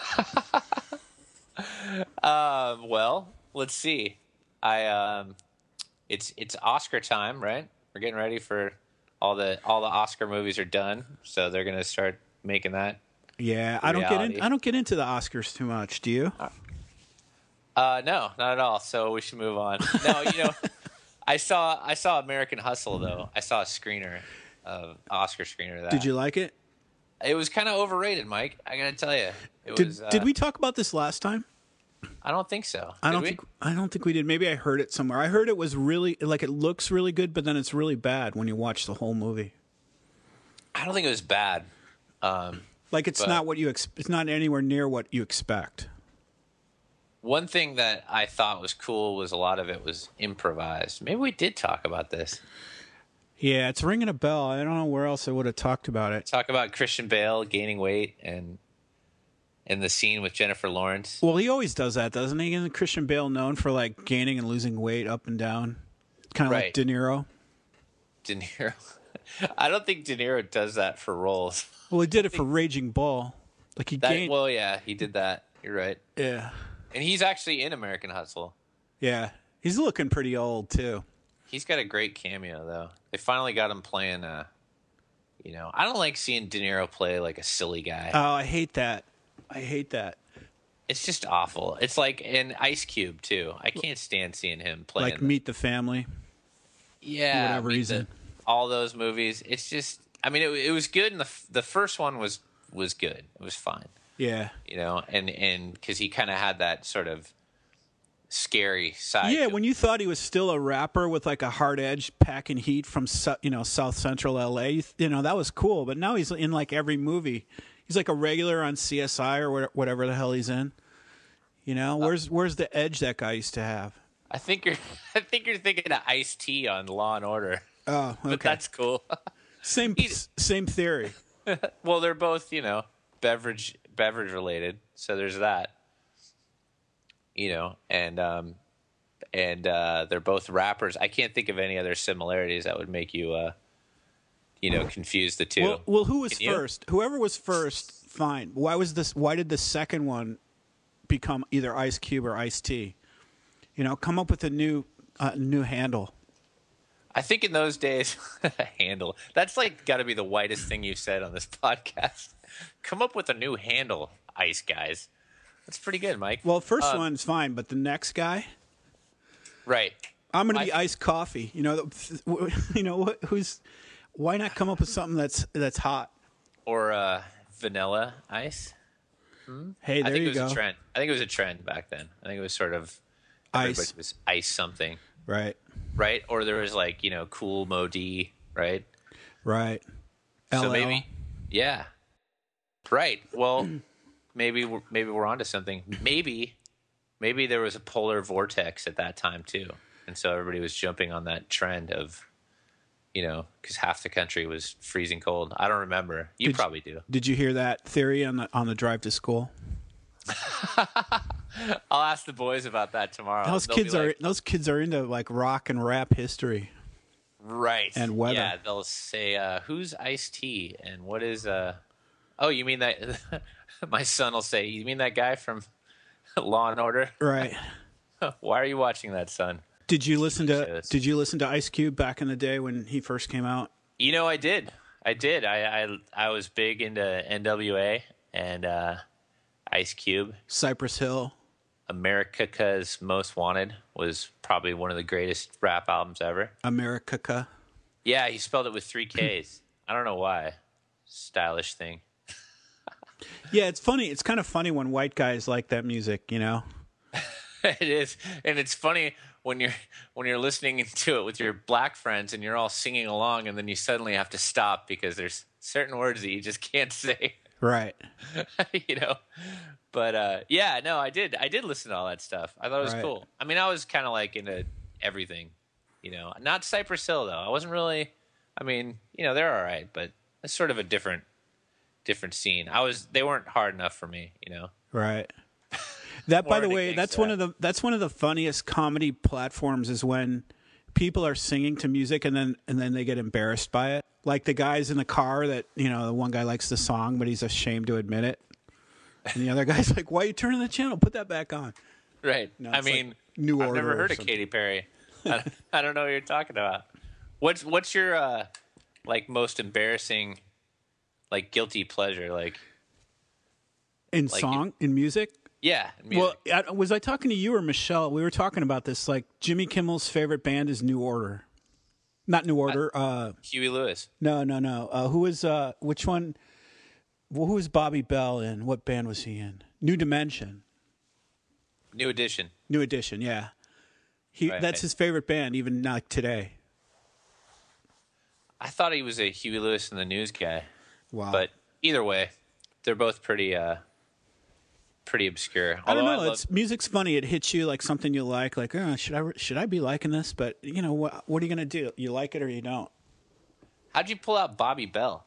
um, well, let's see. I um, it's it's Oscar time, right? We're getting ready for all the all the Oscar movies are done, so they're gonna start making that. Yeah, I don't reality. get in, I don't get into the Oscars too much. Do you? Uh, no, not at all. So we should move on. No, you know, I saw I saw American Hustle though. I saw a screener, uh, Oscar screener of that. Did you like it? It was kind of overrated, Mike. I gotta tell you. It Did was, uh, Did we talk about this last time? I don't think so. I Did don't we? think I don't think we did. Maybe I heard it somewhere. I heard it was really like it looks really good, but then it's really bad when you watch the whole movie. I don't think it was bad. Um, Like it's but- not what you ex- it's not anywhere near what you expect. One thing that I thought was cool was a lot of it was improvised. Maybe we did talk about this. Yeah, it's ringing a bell. I don't know where else I would have talked about it. Talk about Christian Bale gaining weight and and the scene with Jennifer Lawrence. Well, he always does that, doesn't he? Isn't Christian Bale known for like gaining and losing weight up and down? Kind of like Right. De Niro. De Niro. I don't think De Niro does that for roles. Well, he did it for Raging Bull. Like he That, gained. well, yeah, he did that. You're right. yeah, And he's actually in American Hustle. yeah. He's looking pretty old too. He's got a great cameo, though. They finally got him playing, uh, you know, I don't like seeing De Niro play like a silly guy. Oh, I hate that. I hate that. It's just awful. It's like in Ice Cube, too. I can't stand seeing him playing. Like Meet the Family. yeah, for whatever Meet reason. the- all those movies. It's just, I mean, it, it was good. And the the first one was was good. It was fine, Yeah. you know, and and because he kind of had that sort of scary side. Yeah, to when you thought he was still a rapper with like a hard edge packing heat from su- you know South Central L A, you, th- you know that was cool. But now he's in like every movie. He's like a regular on C S I or wha- whatever the hell he's in. You know, where's where's the edge that guy used to have? I think you're I think you're thinking of Ice-T on Law and Order. Oh, okay. But that's cool. Same He's- same theory. Well, they're both, you know, beverage beverage related, so there's that. You know, and um and uh they're both rappers. I can't think of any other similarities that would make you uh you know, confuse the two. Well, well, who was Can you? first? Whoever was first, fine. Why was this? Why did the second one become either Ice Cube or Ice T? You know, come up with a new uh, new handle. I think in those days, handle. That's like got to be the whitest thing you've said on this podcast. Come up with a new handle, Ice Guys. That's pretty good, Mike. Well, first Um, one's fine, but the next guy, right. I'm going to be I- iced coffee. You know, the- you know what? Who's? Why not come up with something that's that's hot? Or uh, vanilla ice. Hey, I there think you it was go. a trend. I think it was a trend back then. I think it was sort of everybody Ice, was ice something, right, right? Or there was like, you know, cool Modi, right? right. So L L. maybe, yeah, right. Well, maybe we're, maybe we're onto something. Maybe, maybe there was a polar vortex at that time too, and so everybody was jumping on that trend of, you know, because half the country was freezing cold. I don't remember. You Did- probably do. Did you hear that theory on the on the drive to school? I'll ask the boys about that tomorrow. Those They'll be kids are like, those kids are into like rock and rap history. right and weather. Yeah, they'll say, uh, "Who's Ice-T and what is uh?" Oh, you mean that? My son will say, "You mean that guy from Law and Order?" Right. Why are you watching that, son? Did you listen to shows. Did you listen to Ice Cube back in the day when he first came out? You know, I did. I did. I I, I was big into N W A and uh, Ice Cube. Cypress Hill. America's Most Wanted was probably one of the greatest rap albums ever. America. Yeah, he spelled it with three Ks. I don't know why. Stylish thing. Yeah, it's funny. It's kind of funny when white guys like that music, you know? It is, and it's funny when you're when you're listening to it with your black friends and you're all singing along, and then you suddenly have to stop because there's certain words that you just can't say. Right. You know, but uh, yeah, no, I did. I did listen to all that stuff. I thought it was Right. cool. I mean, I was kind of like into everything. You know, not Cypress Hill though. I wasn't really. I mean, you know, they're all right, but it's sort of a different different scene. I was. They weren't hard enough for me. You know. Right. That, by the Warning way, against that's that. one of the that's one of the funniest comedy platforms is when people are singing to music and then and then they get embarrassed by it. Like the guys in the car that, you know, the one guy likes the song but he's ashamed to admit it. And the other guy's like, "Why are you turning the channel? Put that back on." Right. No, I it's like mean, New I've Order never or heard of something. Katy Perry. I, I don't know what you're talking about. What's what's your uh, like most embarrassing, like guilty pleasure? Like, In Like song, in music? yeah, music. Well, I, was I talking to you or Michelle? We were talking about this. Like Jimmy Kimmel's favorite band is New Order. Not New Order. Uh, Huey Lewis. no, no, no. Uh, who is uh, which one? Well, who was Bobby Bell in? What band was he in? New Dimension. New Edition. New Edition. Yeah. He Right. that's his favorite band, even not today. I thought he was a Huey Lewis and the News guy, Wow. but either way, they're both pretty uh, pretty obscure. I don't Although know. love- It's music's funny. It hits you like something you like. Like, oh, should I should I be liking this? But you know what? What are you gonna do? You like it or you don't? how'd you pull out Bobby Bell?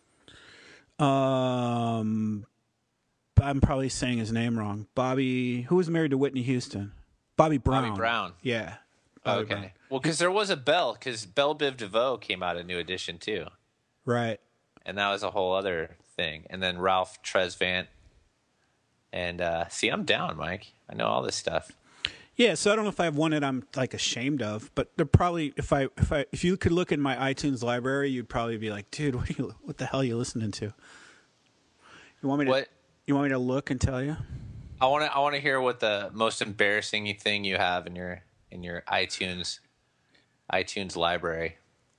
Um, I'm probably saying his name wrong. Bobby, who was married to Whitney Houston? Bobby Brown. Bobby Brown. Yeah. Bobby Okay. Brown. Well, because there was a Bell, because Belle Biv DeVoe came out a New Edition too. Right. And that was a whole other thing. And then Ralph Tresvant. And uh, see, I'm down, Mike. I know all this stuff. Yeah. So I don't know if I have one that I'm like ashamed of, but they're probably if I if I if you could look in my iTunes library, you'd probably be like, dude, what are you what the hell are you listening to? You want me to What you want me to look and tell you? I want to I want to hear what the most embarrassing thing you have in your in your iTunes iTunes library.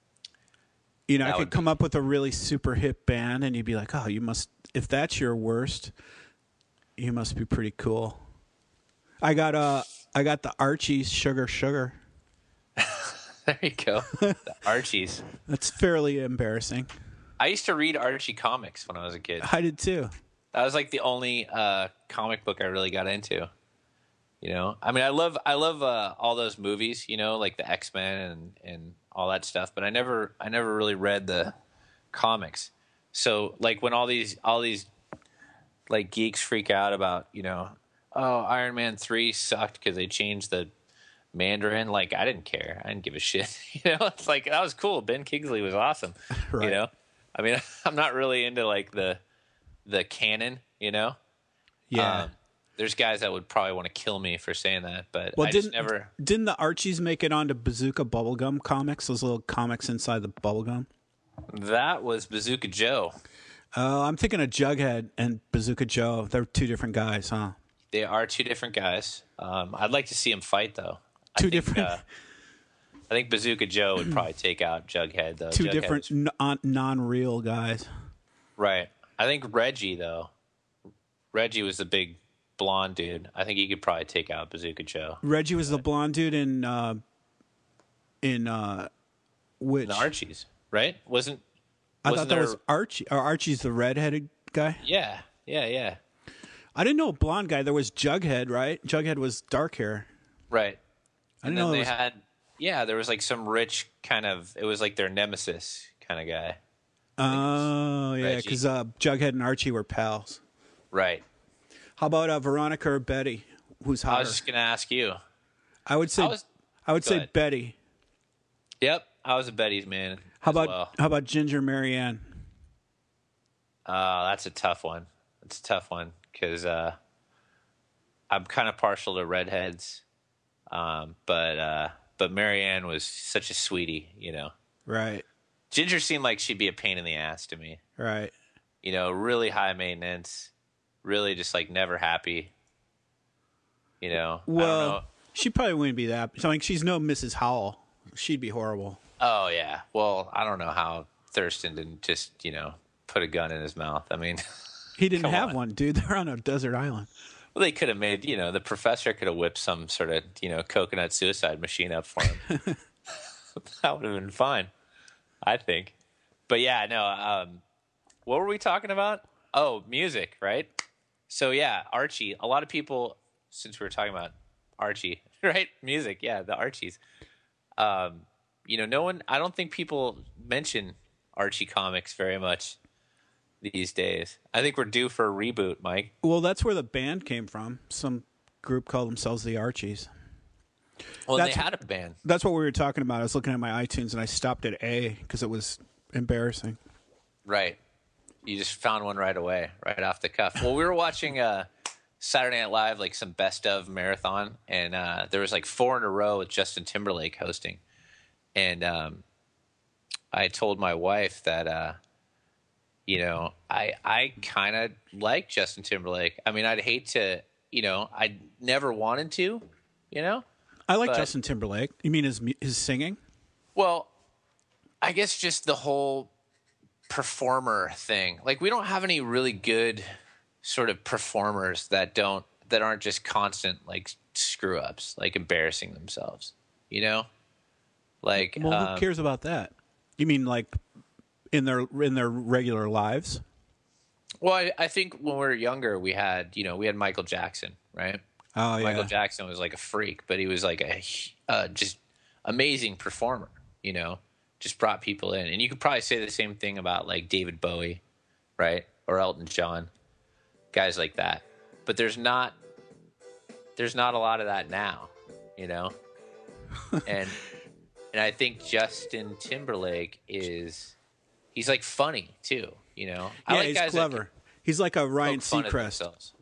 You know, I That could would come up with a really super hip band, and you'd be like, "Oh, you must. If that's your worst, you must be pretty cool." I got uh, I got the Archies, Sugar Sugar. There you go. The Archies. That's fairly embarrassing. I used to read Archie comics when I was a kid. I did too. That was like the only uh, comic book I really got into. You know, I mean, I love I love uh, all those movies. You know, like the X-Men and and all that stuff. But I never I never really read the comics. So like when all these all these like geeks freak out about, you know, oh, Iron Man three sucked because they changed the Mandarin. Like I didn't care. I didn't give a shit. You know, it's like that was cool. Ben Kingsley was awesome. Right. You know, I mean, I'm not really into like the the canon. You know. Yeah. Um, there's guys that would probably want to kill me for saying that, but well, I didn't just never. didn't the Archies make it onto Bazooka Bubblegum comics? Those little comics inside the bubblegum. That was Bazooka Joe. Oh, I'm thinking of Jughead and Bazooka Joe. They're two different guys, huh? They are two different guys. Um, I'd like to see them fight, though. I Two think, different- Uh, I think Bazooka Joe would probably take out Jughead, though. Two Jughead different was- non- non-real guys. right. I think Reggie, though. Reggie was the big blonde dude. I think he could probably take out Bazooka Joe. Reggie was the blonde dude in uh, in uh, which The Archies, right? Wasn't. I wasn't thought that there, was Archie. Or Archie's the redheaded guy. Yeah, yeah, yeah. I didn't know a blonde guy. There was Jughead, right? Jughead was dark hair. Right. I And didn't know then there they was- had Yeah, there was like some rich kind of. It was like their nemesis kind of guy. Oh, yeah, Reggie. because uh, Jughead and Archie were pals. Right. How about uh, Veronica or Betty? Who's hotter? I was just gonna ask you. I would say I was- I would Go say ahead. Betty. Yep, I was a Betty's man. How as about well. how about Ginger Marianne? Uh, that's a tough one. It's a tough one because uh, I'm kind of partial to redheads, um, but uh, but Marianne was such a sweetie, you know. Right, Ginger seemed like she'd be a pain in the ass to me, right. you know, really high maintenance, really just like never happy, you know. I don't know. Well, she probably wouldn't be that. So, like, she's no Missus Howell. She'd be horrible. Oh yeah, well, I don't know how Thurston didn't just you know put a gun in his mouth. I mean. He didn't Come have on. one, dude. They're on a desert island. Well, they could have made, you know, the professor could have whipped some sort of, you know, coconut suicide machine up for him. That would have been fine, I think. But yeah, no. Um, what were we talking about? Oh, music, right? So yeah, Archie. A lot of people, since we were talking about Archie, right? Music, yeah, the Archies. Um, you know, no one. I don't think people mention Archie comics very much these days. I think we're due for a reboot, Mike. Well, that's where the band came from. Some group called themselves the Archies. Well, That's- they had a band. That's what we were talking about. I was looking at my iTunes and I stopped at A because it was embarrassing. Right. You just found one right away, right off the cuff. Well, we were watching uh, Saturday Night Live, like some best of marathon, and uh, there was like four in a row with Justin Timberlake hosting. And um, I told my wife that, uh, you know, I I kind of like Justin Timberlake. I mean, I'd hate to, you know, I never wanted to, you know. I like But- Justin Timberlake. You mean his mu- his singing? Well, I guess just the whole performer thing. Like we don't have any really good sort of performers that don't that aren't just constant like screw ups, like embarrassing themselves. You know? Like Well, um, who cares about that? You mean like in their in their regular lives? well, I, I think when we were younger we had, you know, we had Michael Jackson, right? Oh yeah. Michael Jackson was like a freak, but he was like a uh, just amazing performer, you know, just brought people in. And you could probably say the same thing about like David Bowie, right? Or Elton John, guys like that. But there's not, there's not a lot of that now, you know? and, and I think Justin Timberlake is, he's like funny too, you know? I Yeah, like he's guys that clever. He's like a Ryan poke fun at Seacrest. themselves.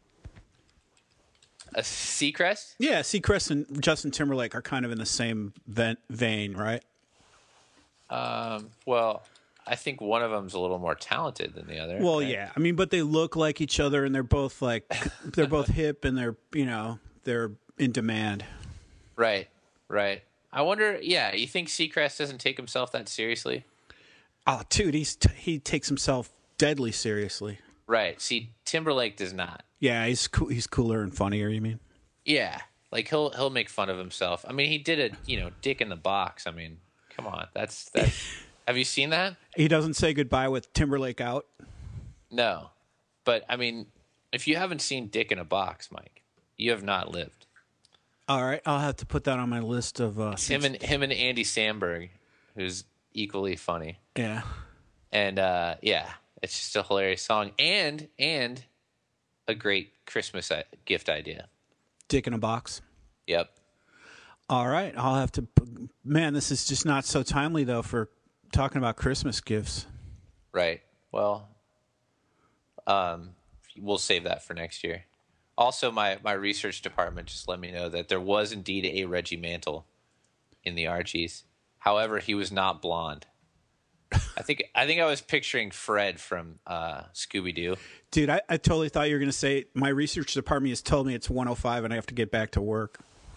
A Seacrest? Yeah, Seacrest and Justin Timberlake are kind of in the same ven- vein, right? Um, well, I think one of them's a little more talented than the other. Well, right? yeah. I mean, but they look like each other, and they're both like they're both hip, and they're you know they're in demand. Right, right. I wonder. Yeah, you think Seacrest doesn't take himself that seriously? Oh, dude, he's t- he takes himself deadly seriously. Right. See, Timberlake does not. Yeah, he's cool. He's cooler and funnier. You mean? Yeah, like he'll he'll make fun of himself. I mean, he did a you know Dick in the Box. I mean, come on, that's that. Have you seen that? He doesn't say goodbye with Timberlake out. No, but I mean, if you haven't seen Dick in a Box, Mike, you have not lived. All right, I'll have to put that on my list of. Uh, Him and him and Andy Samberg, who's equally funny. yeah, And uh, yeah, it's just a hilarious song and and a great Christmas i- gift idea. Dick in a box. Yep. All right, I'll have to. p- Man, this is just not so timely though for talking about Christmas gifts. Right. Well, um, we'll save that for next year. Also, my my research department just let me know that there was indeed a Reggie Mantle in the Archies. However, he was not blonde. I think I think I was picturing Fred from uh, Scooby Doo. Dude, I, I totally thought you were going to say my research department has told me it's one oh five and I have to get back to work.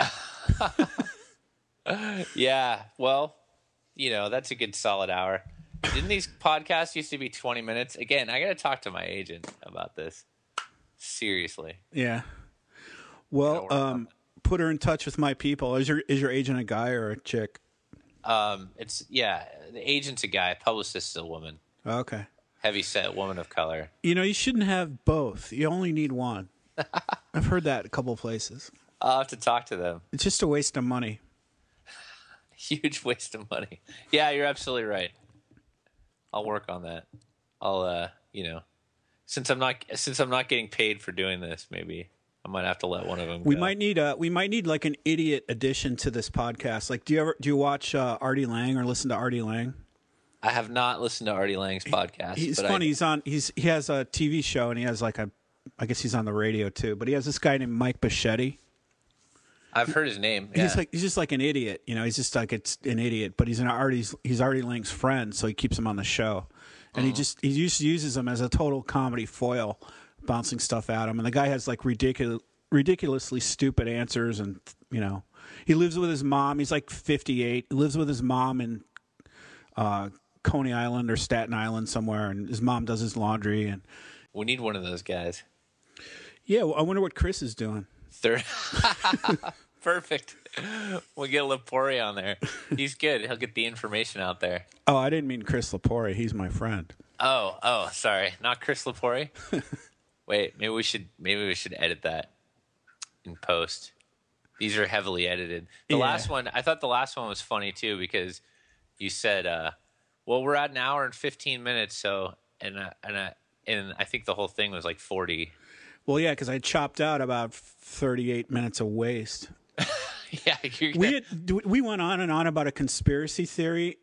Yeah, well, you know, that's a good solid hour. Didn't these podcasts used to be twenty minutes? Again, I got to talk to my agent about this. Seriously. Yeah. Well, work on um, put her in touch with my people. Is your is your agent a guy or a chick? Um, it's, yeah, the agent's a guy, publicist is a woman. Okay. Heavy set woman of color. You know, you shouldn't have both. You only need one. I've heard that a couple of places. I'll have to talk to them. It's just a waste of money. Huge waste of money. Yeah, you're absolutely right. I'll work on that. I'll, uh, you know, since I'm not since I'm not getting paid for doing this, maybe I might have to let one of them. We go. might need a we might need like an idiot addition to this podcast. Like, do you ever do you watch uh, Artie Lang or listen to Artie Lang? I have not listened to Artie Lang's podcast. He's but funny. I, He's on. He's he has a T V show and he has like a. I guess he's on the radio too. But he has this guy named Mike Bichetti. I've heard his name. Yeah. He's like he's just like an idiot, you know. He's just like it's an idiot, but he's an Artie's he's Artie Lang's friend, so he keeps him on the show, and uh-huh. he just he just uses him as a total comedy foil, bouncing stuff at him. And the guy has like ridiculous, ridiculously stupid answers, and you know, he lives with his mom. He's like fifty-eight. He lives with his mom in uh, Coney Island or Staten Island somewhere, and his mom does his laundry. And we need one of those guys. Yeah, well, I wonder what Chris is doing. Third. Perfect. We'll get Lepore on there. He's good. He'll get the information out there. Oh, I didn't mean Chris Lepore. He's my friend. Oh, oh, sorry. Not Chris Lepore? Wait, maybe we should maybe we should edit that in post. These are heavily edited. The yeah. last one, I thought the last one was funny too because you said, uh, well, we're at an hour and fifteen minutes, so and uh, and uh, and I think the whole thing was like forty. Well, yeah, because I chopped out about thirty-eight minutes of waste. Yeah, you're gonna... we had, we went on and on about a conspiracy theory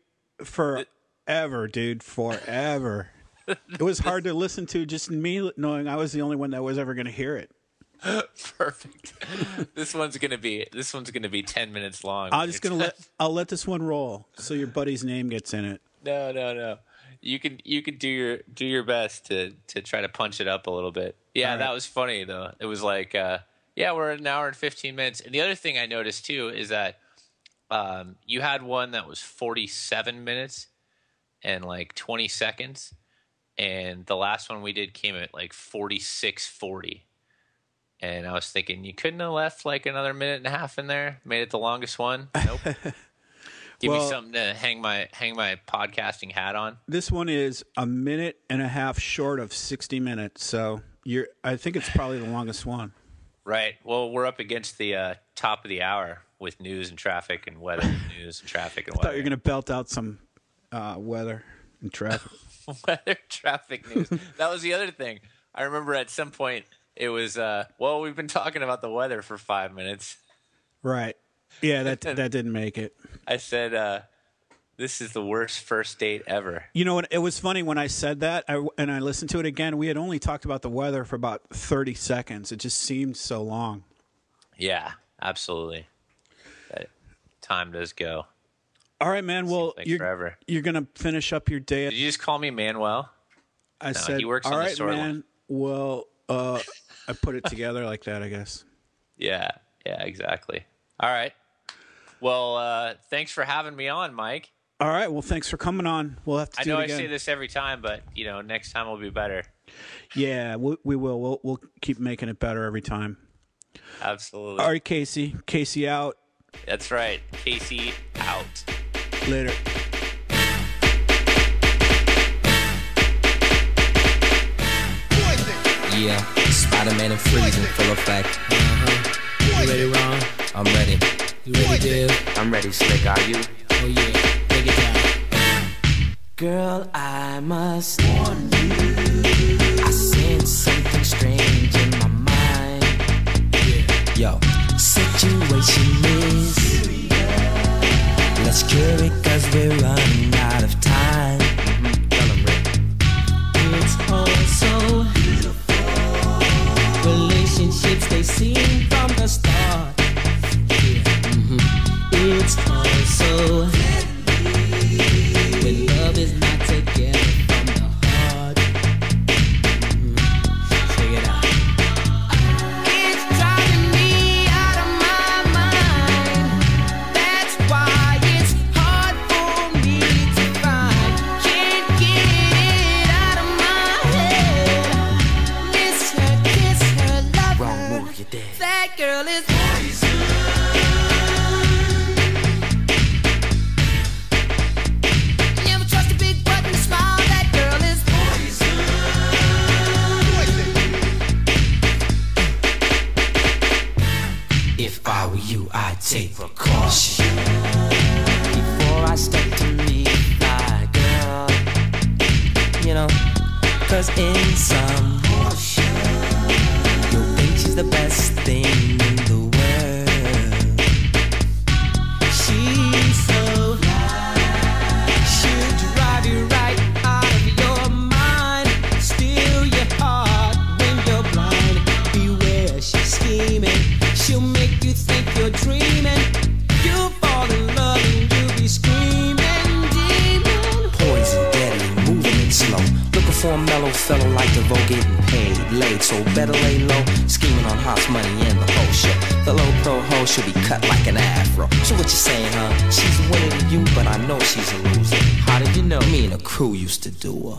forever, dude, forever. It was hard to listen to, just me knowing I was the only one that was ever going to hear it. Perfect. This one's gonna be this one's gonna be ten minutes long. I'm just gonna let I'll let this one roll, so your buddy's name gets in it. No, no, no. You can you can do your do your best to to try to punch it up a little bit. Yeah, right. That was funny though. It was like. Uh, Yeah, we're at an hour and fifteen minutes. And the other thing I noticed, too, is that um, you had one that was forty-seven minutes and, like, twenty seconds. And the last one we did came at, like, forty-six forty. And I was thinking, you couldn't have left, like, another minute and a half in there? Made it the longest one? Nope. Give well, me something to hang my hang my podcasting hat on. This one is a minute and a half short of sixty minutes. So you're. I think it's probably the longest one. Right. Well, we're up against the uh, top of the hour with news and traffic and weather, news and traffic and I weather. thought you were going to belt out some uh, weather and traffic. Weather, traffic, news. That was the other thing. I remember at some point it was, uh, well, we've been talking about the weather for five minutes. Right. Yeah, that that didn't make it. I said, uh, this is the worst first date ever. You know what? It was funny when I said that, I, and I listened to it again. We had only talked about the weather for about thirty seconds. It just seemed so long. Yeah, absolutely. That time does go. All right, man. Well, like you're forever. You're gonna finish up your day. Did you just call me Manuel? I no, said, he works all on right, the story man. line. Well, uh, I put it together like that, I guess. Yeah. Yeah. Exactly. All right. Well, uh, thanks for having me on, Mike. All right. Well, thanks for coming on. We'll have to I do know it again. I say this every time, but you know, next time will be better. Yeah, we, we will. We'll we'll keep making it better every time. Absolutely. All right, Casey. Casey out. That's right. Casey out. Later. Yeah, Spider-Man and Freeze in full effect. Uh-huh. You ready, Ron? I'm ready. You ready, dude? I'm ready, Slick. Are you? Oh yeah, take it down. Girl, I must warn you. I sense something strange in my mind. Yeah. Yo, situation is serious. Let's cure it 'cause we're running out of time. Mm-hmm. Tell 'em, Rick. It's all so beautiful. Relationships they seem from the start. It's also when love is not together from the heart. Mm-hmm. Check it out. It's driving me out of my mind. That's why it's hard for me to find. Can't get it out of my head. Miss her, kiss her, love her. Wrong move, you're dead. That girl is poison. If I were you, I'd take precaution. Cause in some you'll think she's the best thing in the world. She's so she'll drive you right out of your mind, steal your heart when you're blind. Beware, she's scheming, she'll make you think you're dreaming. You'll fall in love and you'll be screaming, demon. Poison, deadly, moving it slow. Looking for a mellow fellow like DeVoe, getting paid, laid, so better lay low. Scheming on Hot's money and the whole show. The low pro hoe should be cut like an afro. So what you saying, huh? She's winning to you, but I know she's a loser. How did you know? Me and the crew used to do her.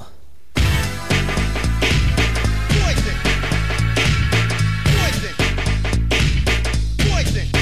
Poison. Poison. Poison.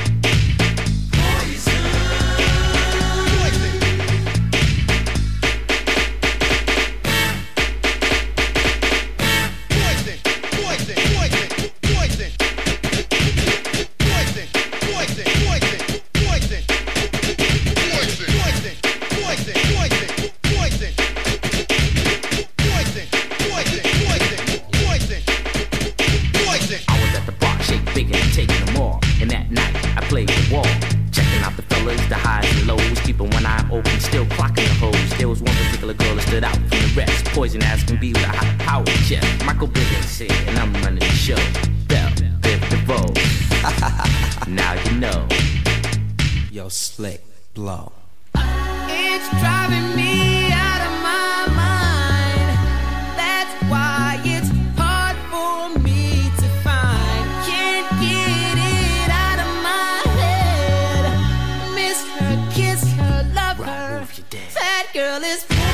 Poison ass can be with a high power jet. Michael Bivins here, and I'm running the show. Bell, Biv DeVoe. Now you know. Yo, slick, blow. It's driving me out of my mind. That's why it's hard for me to find. Can't get it out of my head. Miss her, kiss her, love her. That girl is poison.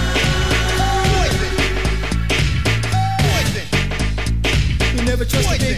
Never trust a bitch